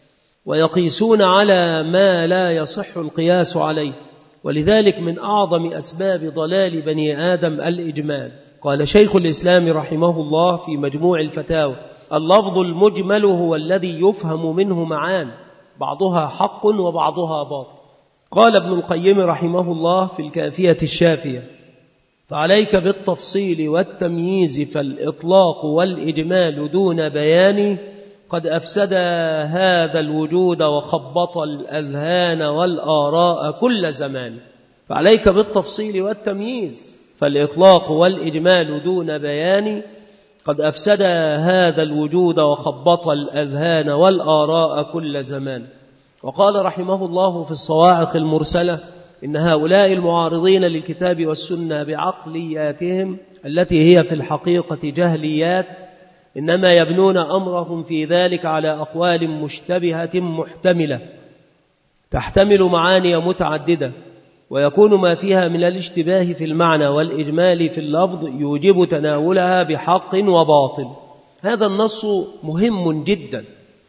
ويقيسون على ما لا يصح القياس عليه، ولذلك من أعظم أسباب ضلال بني آدم الإجمال. قال شيخ الإسلام رحمه الله في مجموع الفتاوى: اللفظ المجمل هو الذي يفهم منه معان بعضها حق وبعضها باطل. قال ابن القيم رحمه الله في الكافية الشافية: فعليك بالتفصيل والتمييز، فالإطلاق والإجمال دون بيان قد أفسد هذا الوجود وخبط الأذهان والآراء كل زمان. فعليك بالتفصيل والتمييز، فالإطلاق والإجمال دون بيان قد أفسد هذا الوجود وخبط الأذهان والآراء كل زمان. وقال رحمه الله في الصواعق المرسلة: إن هؤلاء المعارضين للكتاب والسنة بعقلياتهم التي هي في الحقيقة جهليات إنما يبنون أمرهم في ذلك على أقوال مشتبهة محتملة تحتمل معاني متعددة، ويكون ما فيها من الاشتباه في المعنى والإجمال في اللفظ يوجب تناولها بحق وباطل. هذا النص مهم جدا،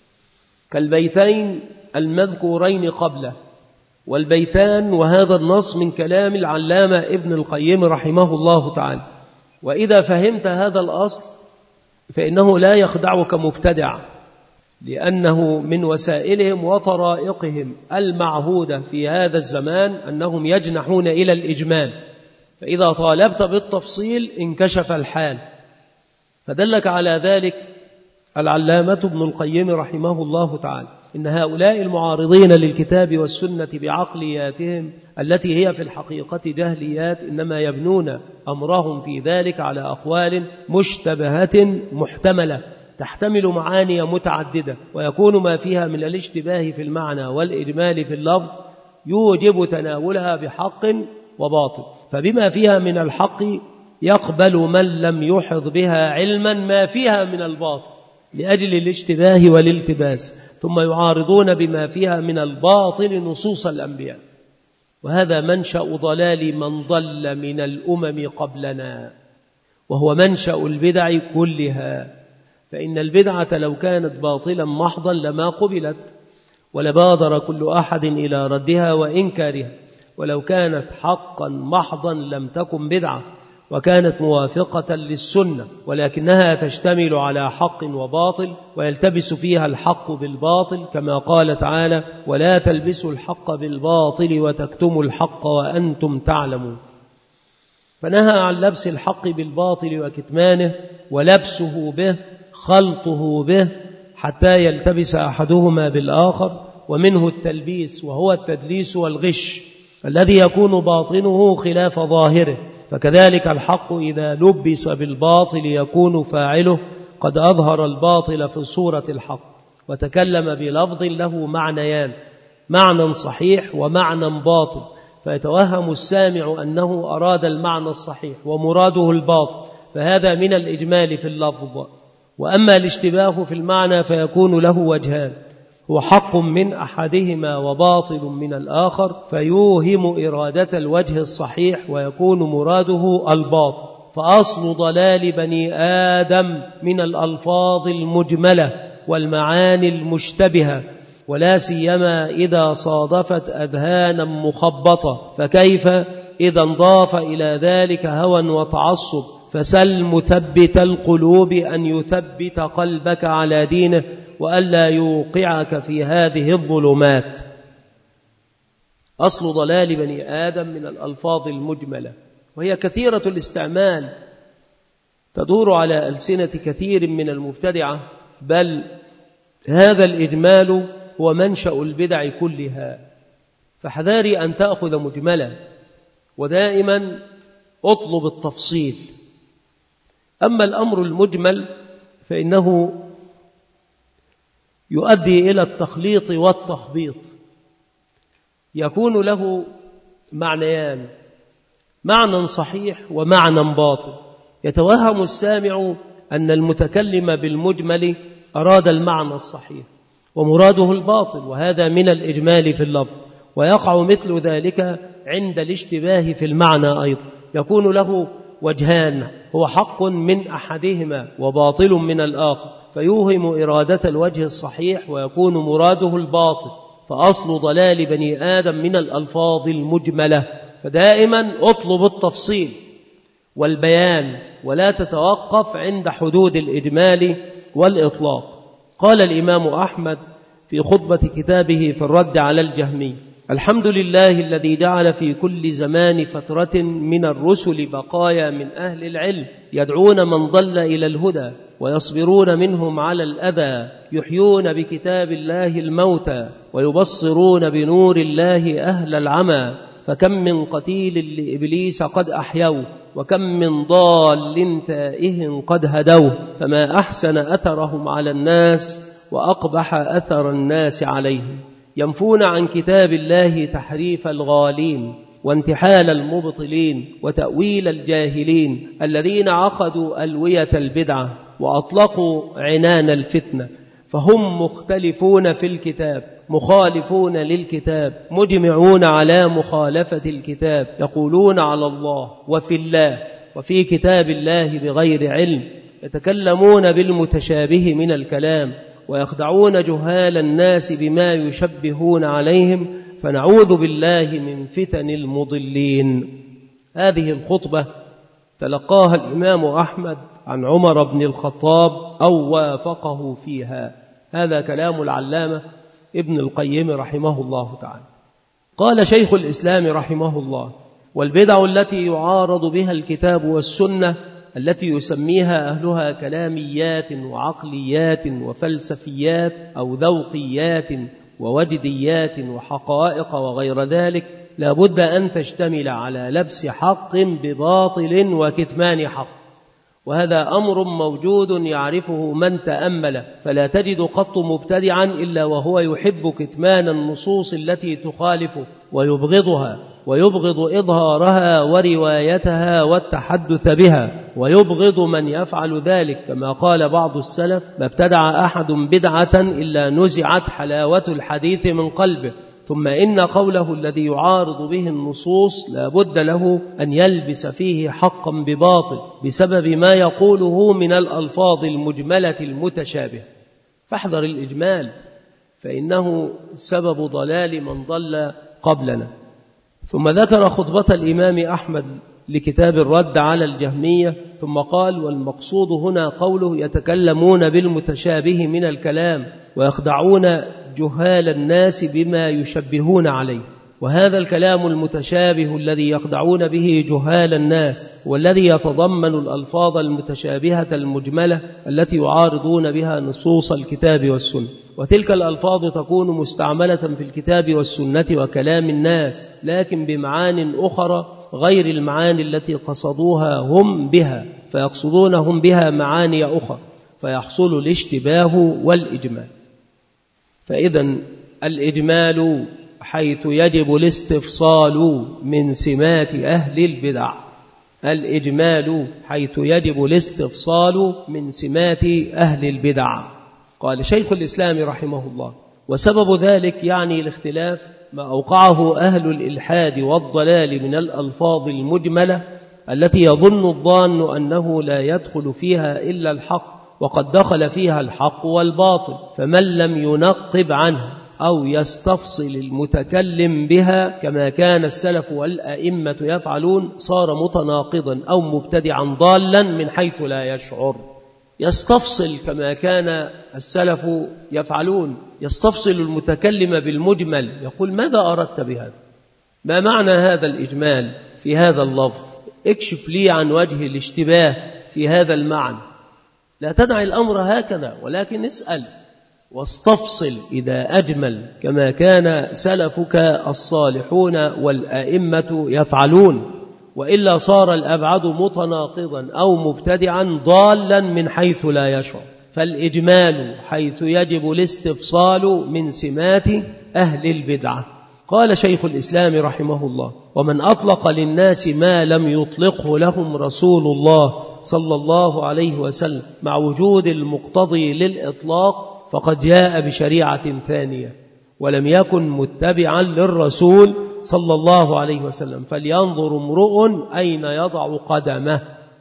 كالبيتين المذكورين قبله، والبيتان وهذا النص من كلام العلامة ابن القيم رحمه الله تعالى. وإذا فهمت هذا الأصل فإنه لا يخدعك مبتدع، لأنه من وسائلهم وطرائقهم المعهودة في هذا الزمان أنهم يجنحون إلى الإجمال، فإذا طالبت بالتفصيل انكشف الحال. فدلك على ذلك العلامة ابن القيم رحمه الله تعالى إن هؤلاء المعارضين للكتاب والسنة بعقلياتهم التي هي في الحقيقة جهليات إنما يبنون أمرهم في ذلك على أقوال مشتبهة محتملة تحتمل معاني متعددة، ويكون ما فيها من الاشتباه في المعنى والإجمال في اللفظ يوجب تناولها بحق وباطل. فبما فيها من الحق يقبل من لم يحض بها علما ما فيها من الباطل لأجل الاشتباه والالتباس، ثم يعارضون بما فيها من الباطل نصوص الأنبياء. وهذا منشأ ضلال من ضل من الأمم قبلنا، وهو منشأ البدع كلها. فإن البدعة لو كانت باطلا محضا لما قبلت، ولبادر كل أحد إلى ردها وإنكارها. ولو كانت حقا محضا لم تكن بدعة، وكانت موافقة للسنة، ولكنها تشتمل على حق وباطل، ويلتبس فيها الحق بالباطل، كما قال تعالى: ولا تلبسوا الحق بالباطل وتكتموا الحق وأنتم تعلمون. فنهى عن لبس الحق بالباطل وكتمانه، ولبسه به خلطه به حتى يلتبس أحدهما بالآخر، ومنه التلبيس وهو التدليس والغش الذي يكون باطنه خلاف ظاهره. فكذلك الحق إذا لبس بالباطل يكون فاعله قد أظهر الباطل في صورة الحق، وتكلم بلفظ له معنيان، معنى صحيح ومعنى باطل، فيتوهم السامع أنه أراد المعنى الصحيح ومراده الباطل، فهذا من الإجمال في اللفظ. وأما الاشتباه في المعنى فيكون له وجهان، هو حق من أحدهما وباطل من الآخر، فيوهم إرادة الوجه الصحيح ويكون مراده الباطل. فأصل ضلال بني آدم من الألفاظ المجملة والمعاني المشتبهة، ولا سيما إذا صادفت أذهانا مخبطة، فكيف إذا انضاف إلى ذلك هوى وتعصب؟ فسل مثبت القلوب أن يثبت قلبك على دينه وألا يوقعك في هذه الظلمات. أصل ضلال بني آدم من الألفاظ المجملة، وهي كثيرة الاستعمال تدور على ألسنة كثير من المبتدعة، بل هذا الإجمال هو منشأ البدع كلها. فحذاري أن تأخذ مجملا، ودائما أطلب التفصيل. أما الأمر المجمل فإنه يؤدي إلى التخليط والتخبيط، يكون له معنيان، معنى صحيح ومعنى باطل. يتوهم السامع أن المتكلم بالمجمل أراد المعنى الصحيح ومراده الباطل، وهذا من الإجمال في اللفظ. ويقع مثل ذلك عند الاشتباه في المعنى أيضا، يكون له وجهان، هو حق من أحدهما وباطل من الآخر، فيوهم إرادة الوجه الصحيح ويكون مراده الباطل. فأصل ضلال بني آدم من الألفاظ المجملة. فدائما أطلب التفصيل والبيان، ولا تتوقف عند حدود الإجمال والإطلاق. قال الإمام أحمد في خطبة كتابه في الرد على الجهمي: الحمد لله الذي جعل في كل زمان فترة من الرسل بقايا من أهل العلم يدعون من ضل إلى الهدى ويصبرون منهم على الأذى، يحيون بكتاب الله الموتى ويبصرون بنور الله أهل العمى. فكم من قتيل لإبليس قد أحيوه، وكم من ضال تائه قد هدوه، فما أحسن أثرهم على الناس وأقبح أثر الناس عليهم. ينفون عن كتاب الله تحريف الغالين وانتحال المبطلين وتأويل الجاهلين الذين عقدوا ألوية البدعة وأطلقوا عنان الفتنة، فهم مختلفون في الكتاب مخالفون للكتاب مجمعون على مخالفة الكتاب، يقولون على الله وفي الله وفي كتاب الله بغير علم، يتكلمون بالمتشابه من الكلام ويخدعون جهال الناس بما يشبهون عليهم، فنعوذ بالله من فتن المضلين. هذه الخطبة تلقاها الإمام أحمد عن عمر بن الخطاب أو وافقه فيها. هذا كلام العلامة ابن القيم رحمه الله تعالى. قال شيخ الإسلام رحمه الله: والبدع التي يعارض بها الكتاب والسنة التي يسميها أهلها كلاميات وعقليات وفلسفيات أو ذوقيات ووجديات وحقائق وغير ذلك، لا بد أن تشتمل على لبس حق بباطل وكتمان حق، وهذا أمر موجود يعرفه من تأمل، فلا تجد قط مبتدعا إلا وهو يحب كتمان النصوص التي تخالفه ويبغضها، ويبغض إظهارها وروايتها والتحدث بها، ويبغض من يفعل ذلك، كما قال بعض السلف: ما ابتدع أحد بدعة إلا نزعت حلاوة الحديث من قلبه. ثم إن قوله الذي يعارض به النصوص لا بد له أن يلبس فيه حقا بباطل بسبب ما يقوله من الألفاظ المجملة المتشابهة، فاحذر الإجمال فإنه سبب ضلال من ضل قبلنا. ثم ذكر خطبة الإمام أحمد لكتاب الرد على الجهمية، ثم قال: والمقصود هنا قوله يتكلمون بالمتشابه من الكلام ويخدعون جهال الناس بما يشبهون عليه. وهذا الكلام المتشابه الذي يخدعون به جهال الناس والذي يتضمن الألفاظ المتشابهة المجملة التي يعارضون بها نصوص الكتاب والسنة، وتلك الألفاظ تكون مستعملة في الكتاب والسنة وكلام الناس، لكن بمعان أخرى غير المعاني التي قصدوها هم بها، فيقصدونهم بها معاني أخرى، فيحصل الاشتباه والإجمال. فإذا الإجمال حيث يجب الاستفصال من سمات أهل البدع، الإجمال حيث يجب الاستفصال من سمات أهل البدع. قال شيخ الإسلام رحمه الله: وسبب ذلك يعني الاختلاف ما أوقعه أهل الإلحاد والضلال من الألفاظ المجملة التي يظن الظان أنه لا يدخل فيها إلا الحق، وقد دخل فيها الحق والباطل، فمن لم ينقب عنها أو يستفصل المتكلم بها كما كان السلف والأئمة يفعلون صار متناقضا أو مبتدعا ضالا من حيث لا يشعر. يستفصل كما كان السلف يفعلون، يستفصل المتكلم بالمجمل، يقول: ماذا أردت بهذا؟ ما معنى هذا الإجمال في هذا اللفظ؟ اكشف لي عن وجه الاشتباه في هذا المعنى. لا تدع الأمر هكذا، ولكن اسأل واستفصل إذا أجمل كما كان سلفك الصالحون والأئمة يفعلون، وإلا صار الأبعد متناقضا أو مبتدعا ضالا من حيث لا يشعر. فالإجمال حيث يجب الاستفصال من سمات أهل البدعة. قال شيخ الإسلام رحمه الله: ومن أطلق للناس ما لم يطلقه لهم رسول الله صلى الله عليه وسلم مع وجود المقتضي للإطلاق فقد جاء بشريعة ثانية ولم يكن متبعا للرسول صلى الله عليه وسلم، فلينظر امرؤ أين يضع قدمه.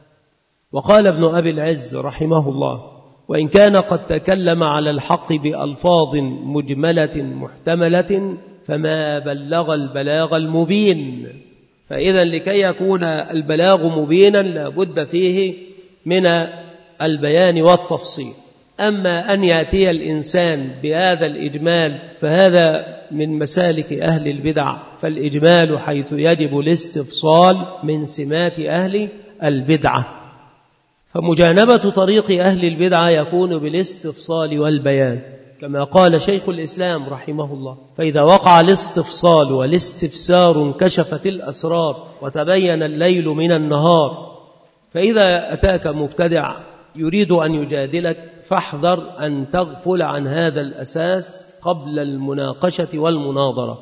وقال ابن أبي العز رحمه الله: وإن كان قد تكلم على الحق بألفاظ مجملة محتملة فما بلغ البلاغ المبين. فإذا لكي يكون البلاغ مبينا لا بد فيه من البيان والتفصيل. أما أن يأتي الإنسان بهذا الإجمال فهذا من مسالك أهل البدع، فالإجمال حيث يجب الاستفصال من سمات أهل البدعة. فمجانبة طريق أهل البدعة يكون بالاستفصال والبيان، كما قال شيخ الإسلام رحمه الله: فإذا وقع الاستفصال والاستفسار انكشفت الأسرار وتبين الليل من النهار. فإذا أتاك مبتدع يريد أن يجادلك فاحذر أن تغفل عن هذا الأساس قبل المناقشة والمناظرة،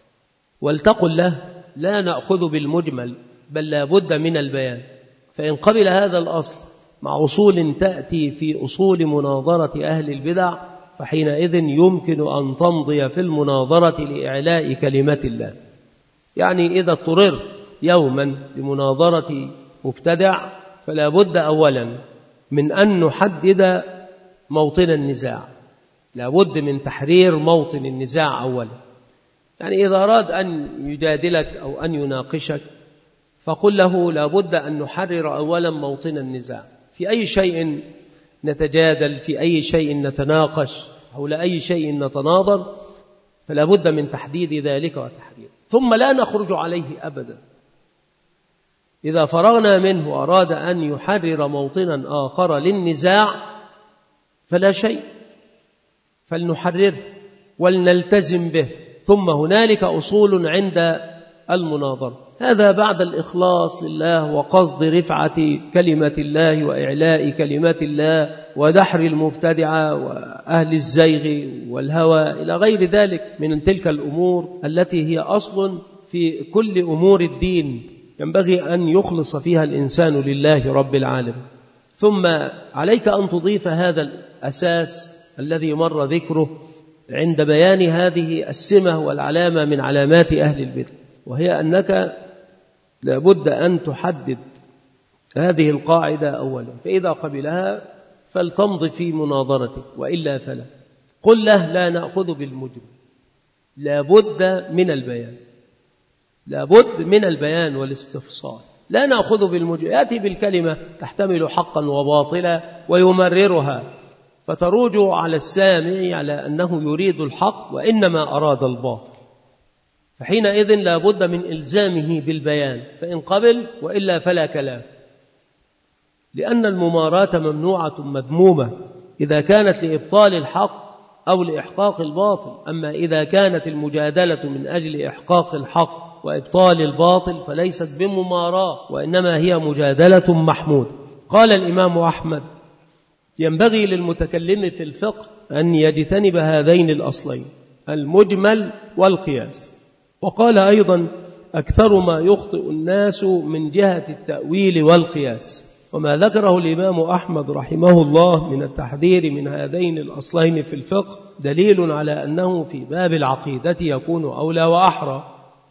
ولتقل له: لا نأخذ بالمجمل بل لا بد من البيان. فإن قبل هذا الأصل مع أصول تأتي في أصول مناظرة أهل البدع فحينئذ يمكن أن تمضي في المناظرة لإعلاء كلمة الله. يعني إذا اضطررت يوما لمناظرة مبتدع فلا بد أولا من أن نحدد موطن النزاع، لا بد من تحرير موطن النزاع أولا. يعني إذا أراد أن يجادلك أو أن يناقشك فقل له لا بد أن نحرر أولا موطن النزاع، في أي شيء نتجادل، في أي شيء نتناقش، حول أي شيء نتناظر، فلا بد من تحديد ذلك وتحرير، ثم لا نخرج عليه أبدا. إذا فرغنا منه وأراد أن يحرر موطنا آخر للنزاع فلا شيء، فلنحرره ولنلتزم به، ثم هنالك أصول عند المناظرة. هذا بعد الإخلاص لله وقصد رفعة كلمة الله وإعلاء كلمة الله ودحر المبتدعة وأهل الزيغ والهوى إلى غير ذلك من تلك الأمور التي هي أصل في كل أمور الدين ينبغي أن يخلص فيها الإنسان لله رب العالمين. ثم عليك أن تضيف هذا الأساس الذي مر ذكره عند بيان هذه السمة والعلامة من علامات أهل البدع، وهي أنك لابد أن تحدد هذه القاعدة أولا، فإذا قبلها فلتمضي في مناظرتك، وإلا فلا. قل له لا نأخذ بالمجمل، لابد من البيان، لابد من البيان والاستفصال، لا نأخذ بالمجمل. يأتي بالكلمة تحتمل حقا وباطلا ويمررها، فتروج على السامع على أنه يريد الحق وإنما أراد الباطل، فحينئذ لا بد من إلزامه بالبيان، فإن قبل وإلا فلا كلام، لأن المماراة ممنوعة مذمومة إذا كانت لإبطال الحق أو لإحقاق الباطل. أما إذا كانت المجادلة من أجل إحقاق الحق وإبطال الباطل فليست بمماراة، وإنما هي مجادلة محمودة. قال الإمام أحمد ينبغي للمتكلم في الفقه أن يجتنب هذين الأصلين، المجمل والقياس. وقال أيضا أكثر ما يخطئ الناس من جهة التأويل والقياس. وما ذكره الإمام أحمد رحمه الله من التحذير من هذين الأصلين في الفقه دليل على أنه في باب العقيدة يكون أولى وأحرى،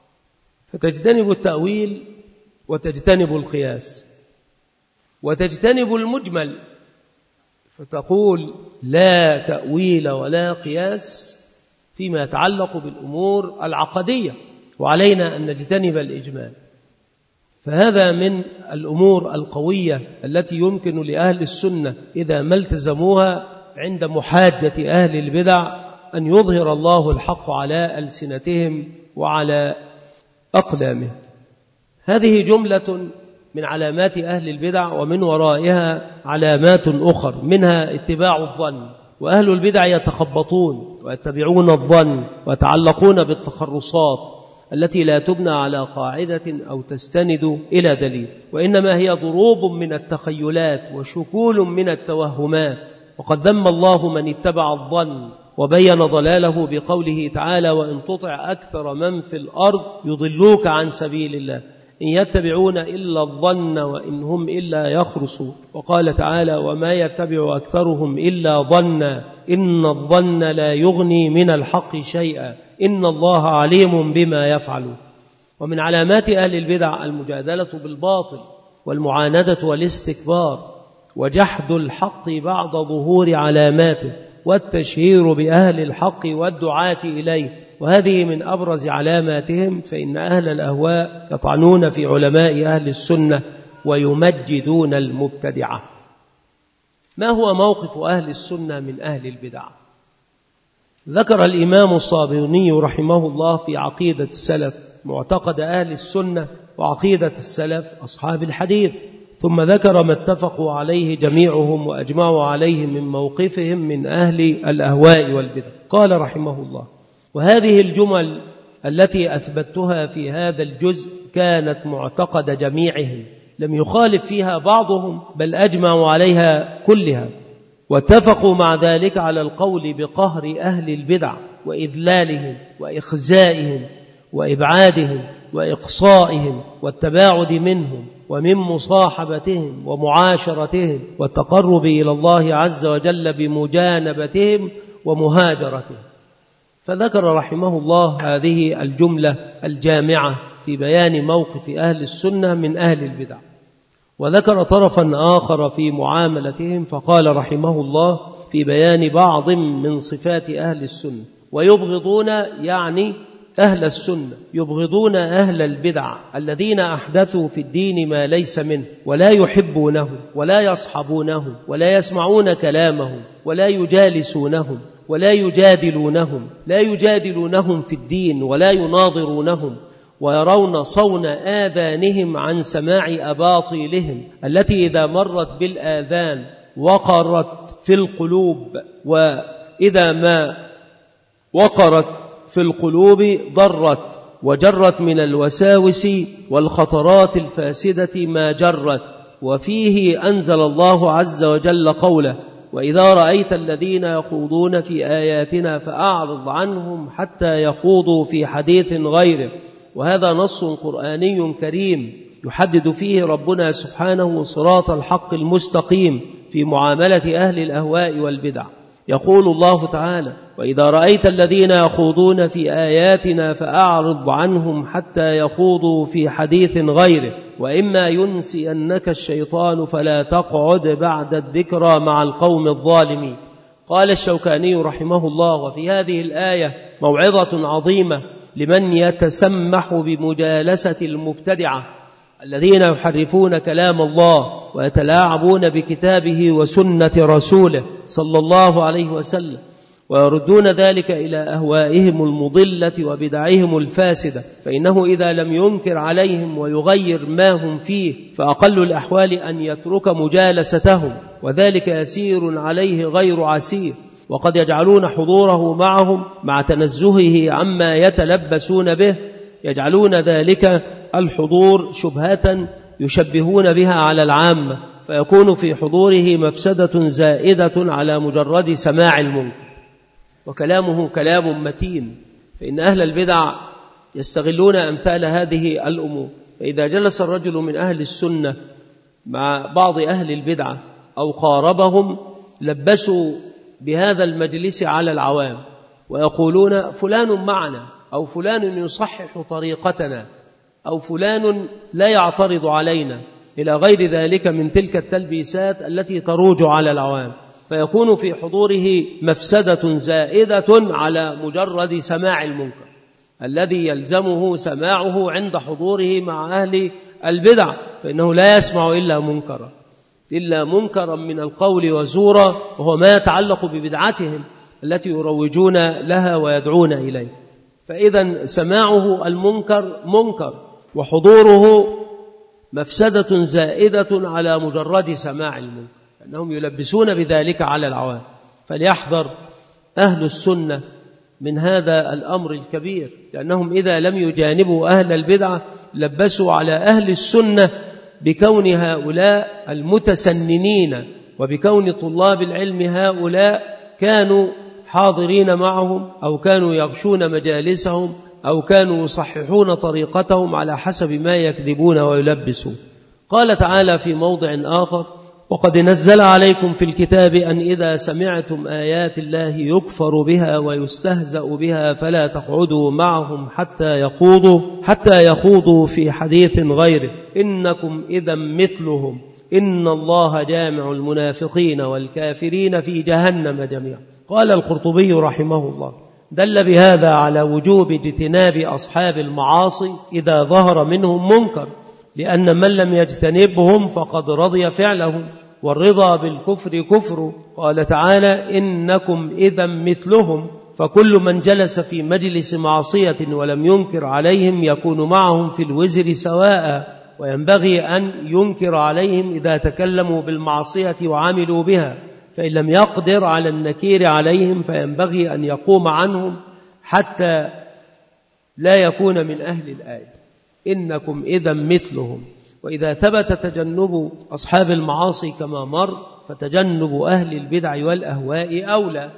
فتجتنب التأويل وتجتنب القياس وتجتنب المجمل، فتقول لا تأويل ولا قياس فيما يتعلق بالأمور العقدية، وعلينا أن نجتنب الإجمال. فهذا من الأمور القوية التي يمكن لأهل السنة إذا ما التزموها عند محاجة أهل البدع أن يظهر الله الحق على ألسنتهم وعلى أقلامهم. هذه جملة من علامات أهل البدع، ومن ورائها علامات أخرى، منها اتباع الظن. وأهل البدع يتخبطون ويتبعون الظن ويتعلقون بالتخرصات التي لا تبنى على قاعدة أو تستند إلى دليل، وإنما هي ضروب من التخيلات وشكول من التوهمات. وقد ذم الله من اتبع الظن وبين ضلاله بقوله تعالى وإن تطع أكثر من في الأرض يضلوك عن سبيل الله إن يتبعون إلا الظن وإن هم إلا يخرصون. وقال تعالى وما يتبع أكثرهم إلا ظنا إن الظن لا يغني من الحق شيئا إن الله عليم بما يفعلون. ومن علامات أهل البدع المجادلة بالباطل والمعاندة والاستكبار وجحد الحق بعد ظهور علاماته والتشهير بأهل الحق والدعاة إليه، وهذه من أبرز علاماتهم. فإن أهل الأهواء يطعنون في علماء أهل السنة ويمجدون المبتدعة. ما هو موقف أهل السنة من أهل البدع؟ ذكر الإمام الصابوني رحمه الله في عقيدة السلف معتقد أهل السنة وعقيدة السلف أصحاب الحديث، ثم ذكر ما اتفقوا عليه جميعهم وأجمعوا عليه من موقفهم من أهل الأهواء والبدع. قال رحمه الله وهذه الجمل التي أثبتها في هذا الجزء كانت معتقد جميعهم، لم يخالف فيها بعضهم بل أجمعوا عليها كلها، واتفقوا مع ذلك على القول بقهر أهل البدع وإذلالهم وإخزائهم وإبعادهم وإقصائهم والتباعد منهم ومن مصاحبتهم ومعاشرتهم والتقرب إلى الله عز وجل بمجانبتهم ومهاجرته. فذكر رحمه الله هذه الجملة الجامعة في بيان موقف أهل السنة من أهل البدع، وذكر طرفا آخر في معاملتهم، فقال رحمه الله في بيان بعض من صفات أهل السنة: ويبغضون يعني أهل السنة يبغضون أهل البدع الذين أحدثوا في الدين ما ليس منه، ولا يحبونهم ولا يصحبونهم ولا يسمعون كلامهم ولا يجالسونهم ولا يجادلونهم، لا يجادلونهم في الدين ولا يناظرونهم، ويرون صون آذانهم عن سماع أباطيلهم التي إذا مرت بالآذان وقرت في القلوب، وإذا ما وقرت في القلوب ضرت وجرت من الوساوس والخطرات الفاسدة ما جرت. وفيه أنزل الله عز وجل قوله: وإذا رأيت الذين يخوضون في آياتنا فأعرض عنهم حتى يخوضوا في حديث غيره. وهذا نص قرآني كريم يحدد فيه ربنا سبحانه صراط الحق المستقيم في معاملة أهل الأهواء والبدع. يقول الله تعالى: وإذا رأيت الذين يخوضون في آياتنا فأعرض عنهم حتى يخوضوا في حديث غيره، وإما ينسينك الشيطان فلا تقعد بعد الذكرى مع القوم الظالمين. قال الشوكاني رحمه الله: وفي هذه الآية موعظة عظيمة لمن يتسمح بمجالسة المبتدعة الذين يحرفون كلام الله ويتلاعبون بكتابه وسنة رسوله صلى الله عليه وسلم، ويردون ذلك إلى أهوائهم المضلة وبدعهم الفاسدة، فإنه إذا لم ينكر عليهم ويغير ما هم فيه فأقل الأحوال أن يترك مجالستهم، وذلك يسير عليه غير عسير. وقد يجعلون حضوره معهم مع تنزهه عما يتلبسون به، يجعلون ذلك الحضور شبهة يشبهون بها على العامة، فيكون في حضوره مفسدة زائدة على مجرد سماع المنكر. وكلامه كلام متين، فإن أهل البدع يستغلون أمثال هذه الأمور. فإذا جلس الرجل من أهل السنة مع بعض أهل البدع أو قاربهم لبسوا بهذا المجلس على العوام ويقولون: فلان معنا، أو فلان يصحح طريقتنا، أو فلان لا يعترض علينا، إلى غير ذلك من تلك التلبيسات التي تروج على العوام، فيكون في حضوره مفسدة زائدة على مجرد سماع المنكر الذي يلزمه سماعه عند حضوره مع أهل البدع، فإنه لا يسمع إلا منكرا من القول وزورا، وهو ما يتعلق ببدعتهم التي يروجون لها ويدعون إليه. فإذا سماعه المنكر منكر، وحضوره مفسدة زائدة على مجرد سماع المنكر، أنهم يلبسون بذلك على العوام. فليحذر أهل السنة من هذا الأمر الكبير، لأنهم إذا لم يجانبوا أهل البدعة لبسوا على أهل السنة بكون هؤلاء المتسننين وبكون طلاب العلم هؤلاء كانوا حاضرين معهم، أو كانوا يغشون مجالسهم، أو كانوا يصححون طريقتهم على حسب ما يكذبون ويلبسون. قال تعالى في موضع آخر: وقد نزل عليكم في الكتاب أن إذا سمعتم آيات الله يكفر بها ويستهزأ بها فلا تقعدوا معهم حتى يخوضوا في حديث غيره إنكم إذا مثلهم إن الله جامع المنافقين والكافرين في جهنم جميعا. قال القرطبي رحمه الله: دل بهذا على وجوب اجتناب أصحاب المعاصي إذا ظهر منهم منكر، لأن من لم يجتنبهم فقد رضي فعلهم، والرضا بالكفر كفر. قال تعالى: إنكم إذا مثلهم، فكل من جلس في مجلس معصية ولم ينكر عليهم يكون معهم في الوزر سواء، وينبغي أن ينكر عليهم إذا تكلموا بالمعصية وعملوا بها، فإن لم يقدر على النكير عليهم فينبغي أن يقوم عنهم حتى لا يكون من أهل الآية. إنكم إذا مثلهم. وإذا ثبت تجنب أصحاب المعاصي كما مر، فتجنب أهل البدع والأهواء أولى.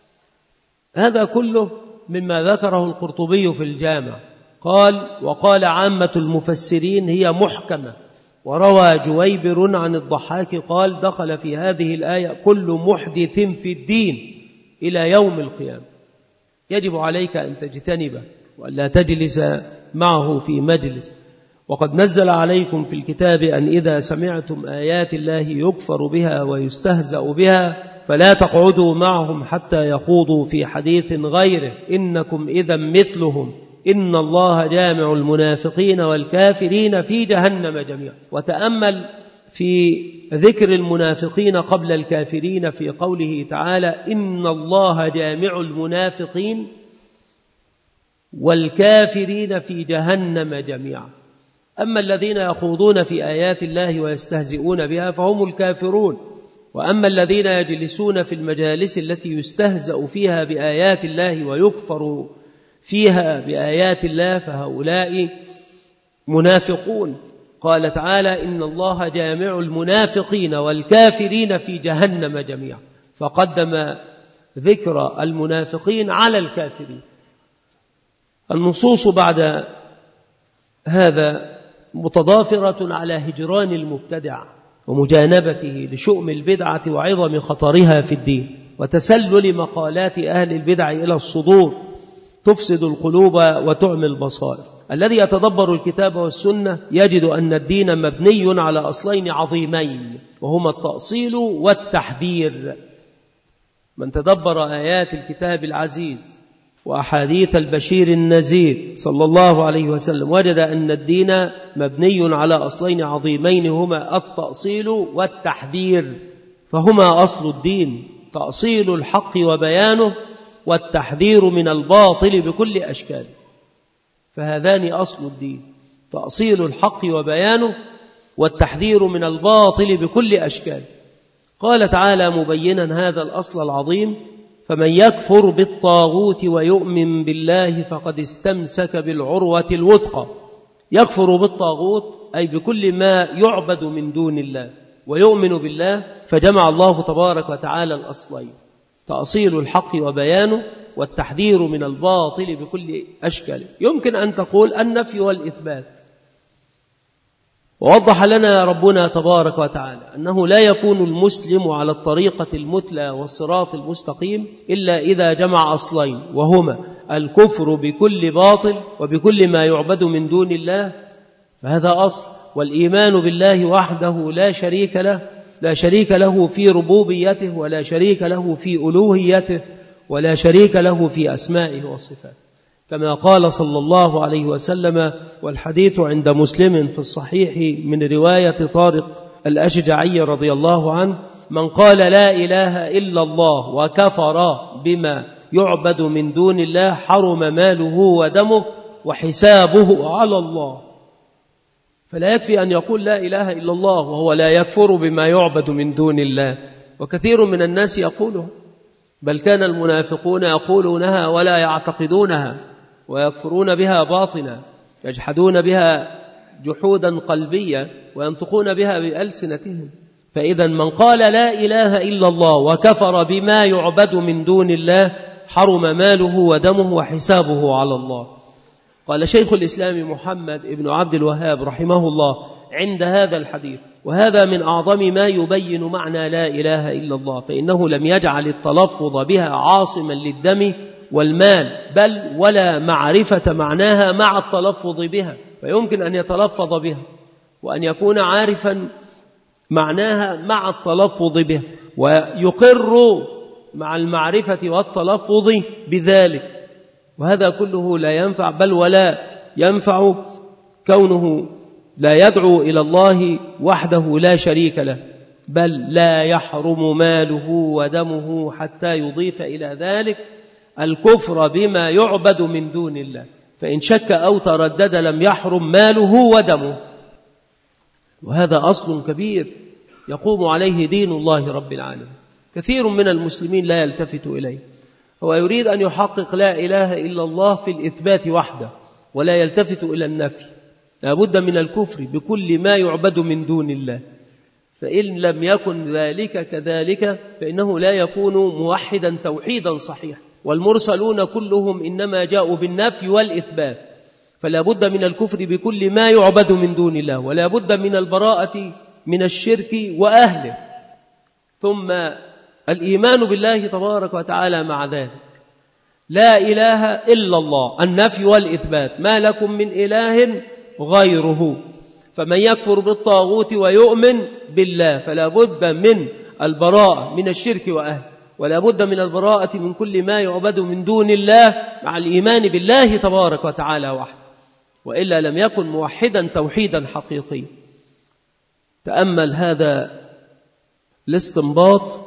هذا كله مما ذكره القرطبي في الجامع. قال: وقال عامة المفسرين هي محكمة. وروى جويبر عن الضحاك قال: دخل في هذه الآية كل محدث في الدين إلى يوم القيامة. يجب عليك أن تجتنبه وأن لا تجلس معه في مجلس. وقد نزل عليكم في الكتاب أن إذا سمعتم آيات الله يكفر بها ويستهزأ بها فلا تقعدوا معهم حتى يخوضوا في حديث غيره إنكم إذا مثلهم إن الله جامع المنافقين والكافرين في جهنم جميعا. وتأمل في ذكر المنافقين قبل الكافرين في قوله تعالى إن الله جامع المنافقين والكافرين في جهنم جميعا. أما الذين يخوضون في آيات الله ويستهزئون بها فهم الكافرون، وأما الذين يجلسون في المجالس التي يستهزأ فيها بآيات الله ويكفر فيها بآيات الله فهؤلاء منافقون. قال تعالى إن الله جامع المنافقين والكافرين في جهنم جميعا، فقدم ذكر المنافقين على الكافرين. النصوص بعد هذا متضافرة على هجران المبتدع ومجانبته لشؤم البدعة وعظم خطرها في الدين، وتسلل مقالات أهل البدع إلى الصدور تفسد القلوب وتعمي البصائر. الذي يتدبر الكتاب والسنة يجد أن الدين مبني على أصلين عظيمين وهما التأصيل والتحذير. من تدبر آيات الكتاب العزيز وأحاديث البشير النذير صلى الله عليه وسلم وجد أن الدين مبني على أصلين عظيمين هما التأصيل والتحذير، فهما أصل الدين، تأصيل الحق وبيانه والتحذير من الباطل بكل أشكاله. فهذان أصل الدين، تأصيل الحق وبيانه والتحذير من الباطل بكل أشكاله. قال تعالى مبينا هذا الأصل العظيم فمن يكفر بالطاغوت ويؤمن بالله فقد استمسك بالعروة الوثقى. يكفر بالطاغوت أي بكل ما يعبد من دون الله، ويؤمن بالله، فجمع الله تبارك وتعالى الأصلين، تأصيل الحق وبيانه والتحذير من الباطل بكل أشكاله. يمكن أن تقول النفي والإثبات، ووضح لنا ربنا تبارك وتعالى أنه لا يكون المسلم على الطريقة المثلى والصراط المستقيم إلا إذا جمع أصلين، وهما الكفر بكل باطل وبكل ما يعبد من دون الله، فهذا أصل، والإيمان بالله وحده لا شريك له في ربوبيته ولا شريك له في ألوهيته ولا شريك له في أسمائه وصفاته، كما قال صلى الله عليه وسلم، والحديث عند مسلم في الصحيح من رواية طارق الأشجعي رضي الله عنه: من قال لا إله إلا الله وكفر بما يعبد من دون الله حرم ماله ودمه وحسابه على الله. فلا يكفي أن يقول لا إله إلا الله وهو لا يكفر بما يعبد من دون الله، وكثير من الناس يقوله، بل كان المنافقون يقولونها ولا يعتقدونها ويكفرون بها باطنا، يجحدون بها جحودا قلبيا وينطقون بها بألسنتهم. فإذا من قال لا إله إلا الله وكفر بما يعبد من دون الله حرم ماله ودمه وحسابه على الله. قال شيخ الإسلام محمد ابن عبد الوهاب رحمه الله عند هذا الحديث: وهذا من أعظم ما يبين معنى لا إله إلا الله، فإنه لم يجعل التلفظ بها عاصما للدم والمال، بل ولا معرفة معناها مع التلفظ بها، فيمكن أن يتلفظ بها وأن يكون عارفا معناها مع التلفظ بها ويقر مع المعرفة والتلفظ بذلك، وهذا كله لا ينفع، بل ولا ينفع كونه لا يدعو إلى الله وحده لا شريك له، بل لا يحرم ماله ودمه حتى يضيف إلى ذلك الكفر بما يعبد من دون الله، فإن شك أو تردد لم يحرم ماله ودمه. وهذا أصل كبير يقوم عليه دين الله رب العالمين. كثير من المسلمين لا يلتفت إليه، هو يريد أن يحقق لا إله إلا الله في الإثبات وحده ولا يلتفت إلى النفي. لا بد من الكفر بكل ما يعبد من دون الله، فإن لم يكن ذلك كذلك فإنه لا يكون موحدا توحيدا صحيح. والمرسلون كلهم إنما جاءوا بالنفي والإثبات، فلا بد من الكفر بكل ما يعبد من دون الله، ولا بد من البراءة من الشرك وأهله. ثم الإيمان بالله تبارك وتعالى مع ذلك. لا إله إلا الله، النفي والإثبات، ما لكم من إله غيره. فمن يكفر بالطاغوت ويؤمن بالله فلا بد من البراءة من الشرك وأهله، ولا بد من البراءة من كل ما يعبد من دون الله مع الإيمان بالله تبارك وتعالى وحده، وإلا لم يكن موحدا توحيدا حقيقيا. تأمل هذا الاستنباط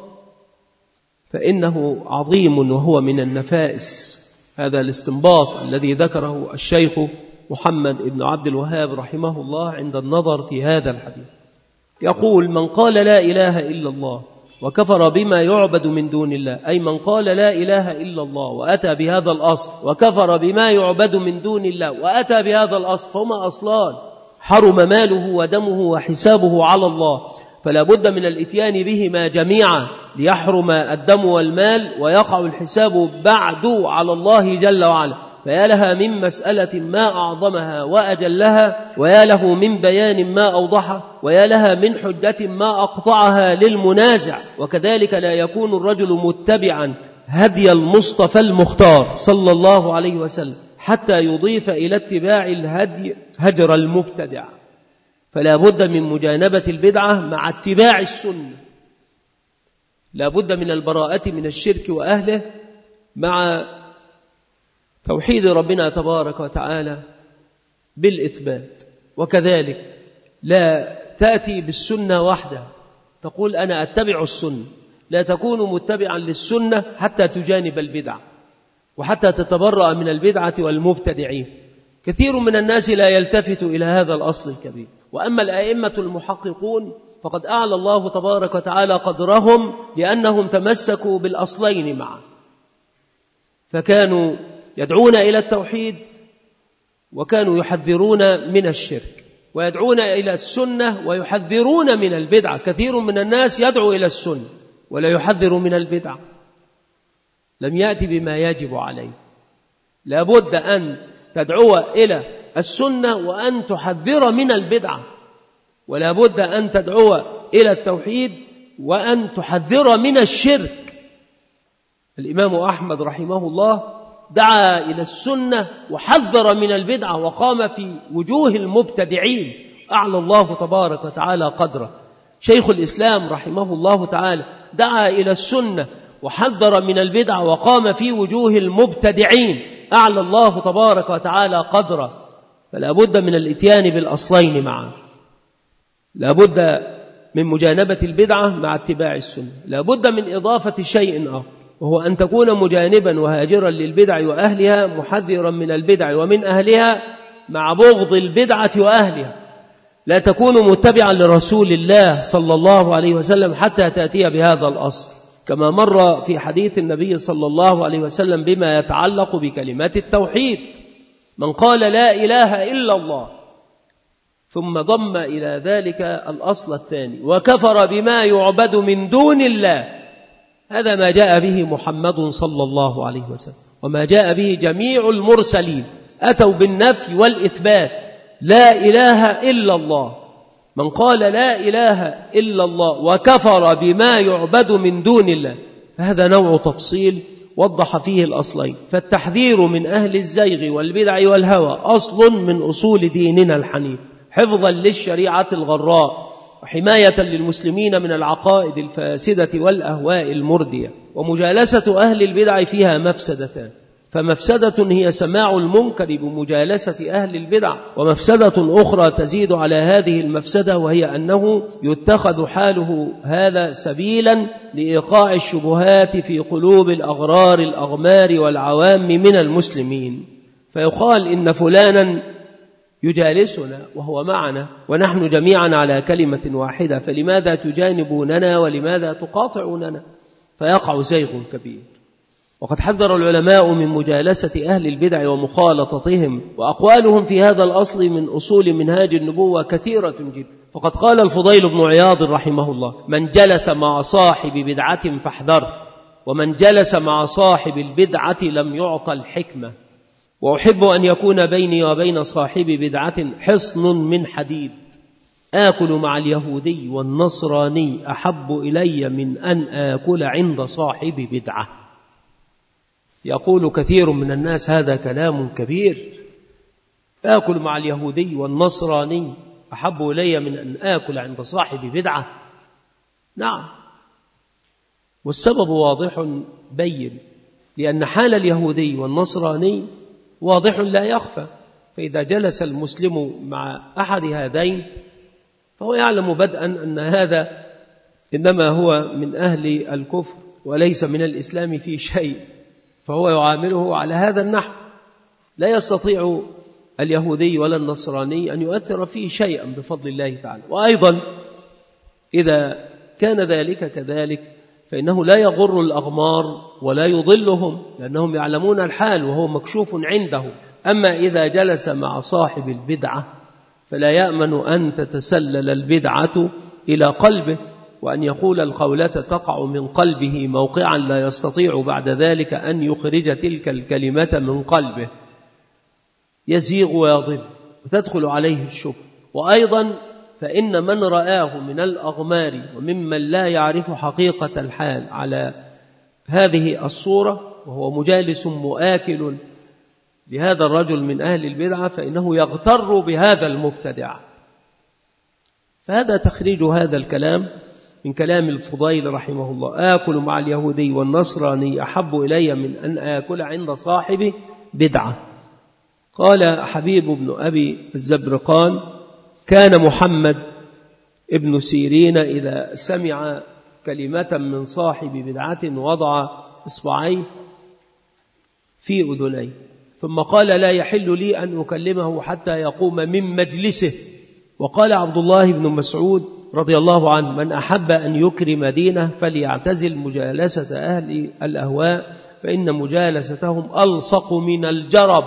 فإنه عظيم وهو من النفائس. هذا الاستنباط الذي ذكره الشيخ محمد بن عبد الوهاب رحمه الله عند النظر في هذا الحديث، يقول: من قال لا إله إلا الله وكفر بما يعبد من دون الله، أي من قال لا إله إلا الله وأتى بهذا الأصل وكفر بما يعبد من دون الله وأتى بهذا الأصل، فهما أصلان: حرم ماله ودمه وحسابه على الله، فلا بد من الاتيان بهما جميعا ليحرم الدم والمال ويقع الحساب بعد على الله جل وعلا. فيا لها من مسألة ما أعظمها وأجلها، ويا له من بيان ما أوضحه، ويا لها من حجة ما أقطعها للمنازع. وكذلك لا يكون الرجل متبعا هدي المصطفى المختار صلى الله عليه وسلم حتى يضيف إلى اتباع الهدي هجر المبتدع. فلا بد من مجانبة البدعة مع اتباع السنة، لا بد من البراءة من الشرك وأهله مع توحيد ربنا تبارك وتعالى بالإثبات. وكذلك لا تأتي بالسنة وحدها تقول أنا أتبع السنة، لا تكون متبعا للسنة حتى تجانب البدع وحتى تتبرأ من البدعة والمبتدعين. كثير من الناس لا يلتفت إلى هذا الأصل الكبير. وأما الأئمة المحققون فقد أعلى الله تبارك وتعالى قدرهم لأنهم تمسكوا بالأصلين معا، فكانوا يدعون إلى التوحيد وكانوا يحذرون من الشرك، ويدعون إلى السنة ويحذرون من البدعة. كثير من الناس يدعو إلى السنة ولا يحذر من البدعة، لم يأتي بما يجب عليه. لا بد أن تدعو إلى السنة وأن تحذر من البدعة، ولا بد أن تدعو إلى التوحيد وأن تحذر من الشرك. الإمام أحمد رحمه الله دعا إلى السنة وحذر من البدعة وقام في وجوه المبتدعين، أعلى الله تبارك وتعالى قدره. شيخ الإسلام رحمه الله تعالى دعا إلى السنة وحذر من البدعة وقام في وجوه المبتدعين، أعلى الله تبارك وتعالى قدره. فلا بد من الاتيان بالأصلين معا، لا بد من مجانبة البدعة مع اتباع السنة، لا بد من إضافة شيء آخر، وهو أن تكون مجانبا وهاجرا للبدع وأهلها، محذرا من البدع ومن أهلها، مع بغض البدعة وأهلها. لا تكون متبعا لرسول الله صلى الله عليه وسلم حتى تأتي بهذا الأصل، كما مر في حديث النبي صلى الله عليه وسلم بما يتعلق بكلمات التوحيد: من قال لا إله إلا الله، ثم ضم إلى ذلك الأصل الثاني: وكفر بما يعبد من دون الله. هذا ما جاء به محمد صلى الله عليه وسلم وما جاء به جميع المرسلين، أتوا بالنفي والإثبات. لا إله إلا الله، من قال لا إله إلا الله وكفر بما يعبد من دون الله، هذا نوع تفصيل وضح فيه الأصلين. فالتحذير من أهل الزيغ والبدع والهوى أصل من أصول ديننا الحنيف، حفظا للشريعة الغراء وحماية للمسلمين من العقائد الفاسدة والأهواء المردية. ومجالسة أهل البدع فيها مفسدتان: فمفسدة هي سماع المنكر بمجالسة أهل البدع، ومفسدة أخرى تزيد على هذه المفسدة، وهي أنه يتخذ حاله هذا سبيلا لإيقاع الشبهات في قلوب الأغرار الأغمار والعوام من المسلمين، فيقال إن فلانا يجالسنا وهو معنا ونحن جميعا على كلمة واحدة، فلماذا تجانبوننا ولماذا تقاطعوننا؟ فيقع زيغ كبير. وقد حذر العلماء من مجالسة أهل البدع ومخالطتهم، وأقوالهم في هذا الأصل من أصول منهاج النبوة كثيرة جدا. فقد قال الفضيل بن عياض رحمه الله: من جلس مع صاحب بدعة فاحذر، ومن جلس مع صاحب البدعة لم يعطى الحكمة. وأحب أن يكون بيني وبين صاحب بدعة حصن من حديد، آكل مع اليهودي والنصراني أحب إلي من أن آكل عند صاحب بدعة. يقول كثير من الناس هذا كلام كبير، آكل مع اليهودي والنصراني أحب إلي من أن آكل عند صاحب بدعة. نعم، والسبب واضح بين، لأن حال اليهودي والنصراني واضح لا يخفى. فإذا جلس المسلم مع أحد هذين فهو يعلم بدءا أن هذا إنما هو من أهل الكفر وليس من الإسلام في شيء، فهو يعامله على هذا النحو. لا يستطيع اليهودي ولا النصراني أن يؤثر فيه شيئا بفضل الله تعالى. وأيضا إذا كان ذلك كذلك فإنه لا يغر الأغمار ولا يضلهم، لأنهم يعلمون الحال وهو مكشوف عندهم. أما إذا جلس مع صاحب البدعة فلا يأمن أن تتسلل البدعة إلى قلبه، وأن يقول القولة تقع من قلبه موقعا لا يستطيع بعد ذلك أن يخرج تلك الكلمة من قلبه، يزيغ ويضل وتدخل عليه الشبهة. وأيضا فإن من رآه من الأغمار وممن لا يعرف حقيقة الحال على هذه الصورة وهو مجالس مؤاكل لهذا الرجل من أهل البدعة فإنه يغتر بهذا المبتدع. فهذا تخريج هذا الكلام من كلام الفضيل رحمه الله: آكل مع اليهودي والنصراني أحب إلي من أن آكل عند صاحب بدعة. قال حبيب بن أبي الزبرقان: كان محمد ابن سيرين إذا سمع كلمة من صاحب بدعة وضع إصبعيه في أذنيه ثم قال: لا يحل لي أن أكلمه حتى يقوم من مجلسه. وقال عبد الله بن مسعود رضي الله عنه: من أحب أن يكرم دينه فليعتزل مجالسة أهل الأهواء فإن مجالستهم ألصق من الجرب.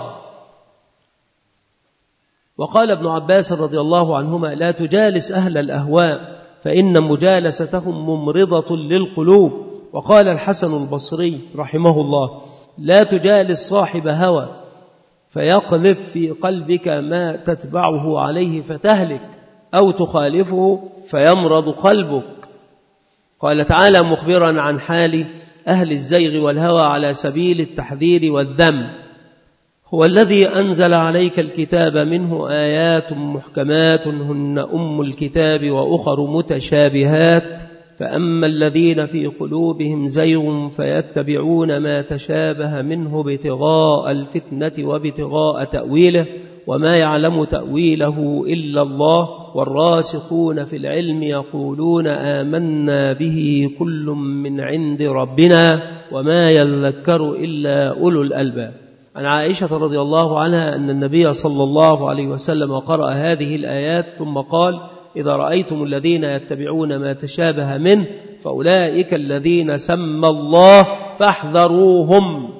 وقال ابن عباس رضي الله عنهما: لا تجالس أهل الأهواء فإن مجالستهم ممرضة للقلوب. وقال الحسن البصري رحمه الله: لا تجالس صاحب هوى فيقذف في قلبك ما تتبعه عليه فتهلك، أو تخالفه فيمرض قلبك. قال تعالى مخبرا عن حال أهل الزيغ والهوى على سبيل التحذير والذم: هو الذي أنزل عليك الكتاب منه آيات محكمات هن أم الكتاب وأخر متشابهات فأما الذين في قلوبهم زيغ فيتبعون ما تشابه منه ابتغاء الفتنة وابتغاء تأويله وما يعلم تأويله إلا الله والراسخون في العلم يقولون آمنا به كل من عند ربنا وما يذكر إلا أولو الألباب. عن عائشة رضي الله عنها أن النبي صلى الله عليه وسلم قرأ هذه الآيات ثم قال: إذا رأيتم الذين يتبعون ما تشابه منه فأولئك الذين سمى الله فاحذروهم.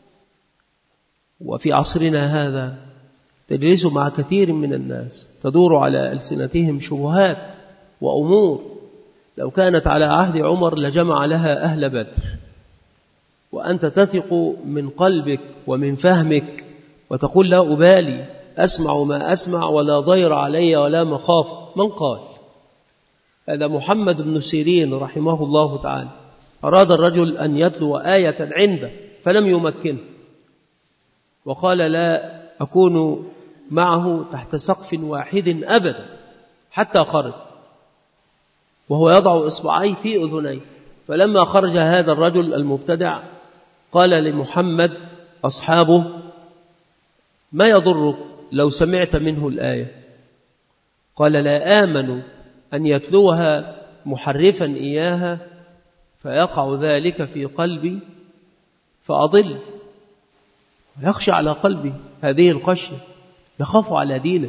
وفي عصرنا هذا تجلس مع كثير من الناس تدور على ألسنتهم شبهات وأمور لو كانت على عهد عمر لجمع لها أهل بدر، وأنت تثق من قلبك ومن فهمك وتقول لا أبالي، أسمع ما أسمع ولا ضير علي ولا مخاف. من قال؟ هذا محمد بن سيرين رحمه الله تعالى. أراد الرجل أن يتلو آية عنده فلم يمكنه، وقال لا أكون معه تحت سقف واحد أبدا حتى خرج، وهو يضع إصبعيه في أذنيه. فلما خرج هذا الرجل المبتدع قال لمحمد أصحابه: ما يضرك لو سمعت منه الآية؟ قال: لا آمن أن يتلوها محرفا إياها فيقع ذلك في قلبي فأضل. يخشى على قلبي هذه الخشية، يخاف على دينه،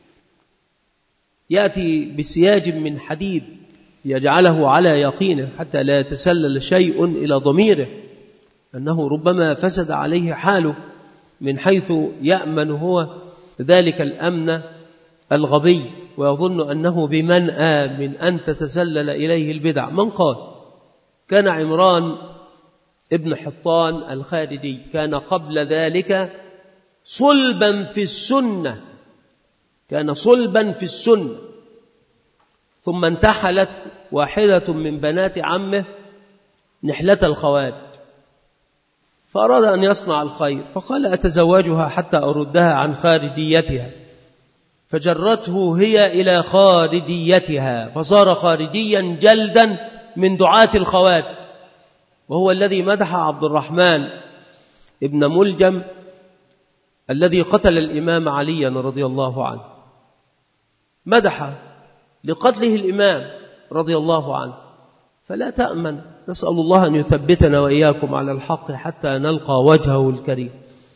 يأتي بسياج من حديد يجعله على يقينه حتى لا يتسلل شيء إلى ضميره، أنه ربما فسد عليه حاله من حيث يأمن هو ذلك الأمن الغبي ويظن أنه بمنأى من أن تتسلل إليه البدع. من قال؟ كان عمران ابن حطان الخارجي كان قبل ذلك صلبا في السنة، كان صلبا في السنة، ثم انتحلت واحدة من بنات عمه نحلة الخوارج، فأراد أن يصنع الخير، فقال أتزوجها حتى أردها عن خارجيتها، فجرته هي إلى خارجيتها، فصار خارجيا جلدا من دعاة الخوارج، وهو الذي مدح عبد الرحمن ابن ملجم الذي قتل الإمام علي رضي الله عنه، مدح لقتله الإمام رضي الله عنه. فلا تأمن، نسأل الله أن يثبتنا وإياكم على الحق حتى نلقى وجهه الكريم.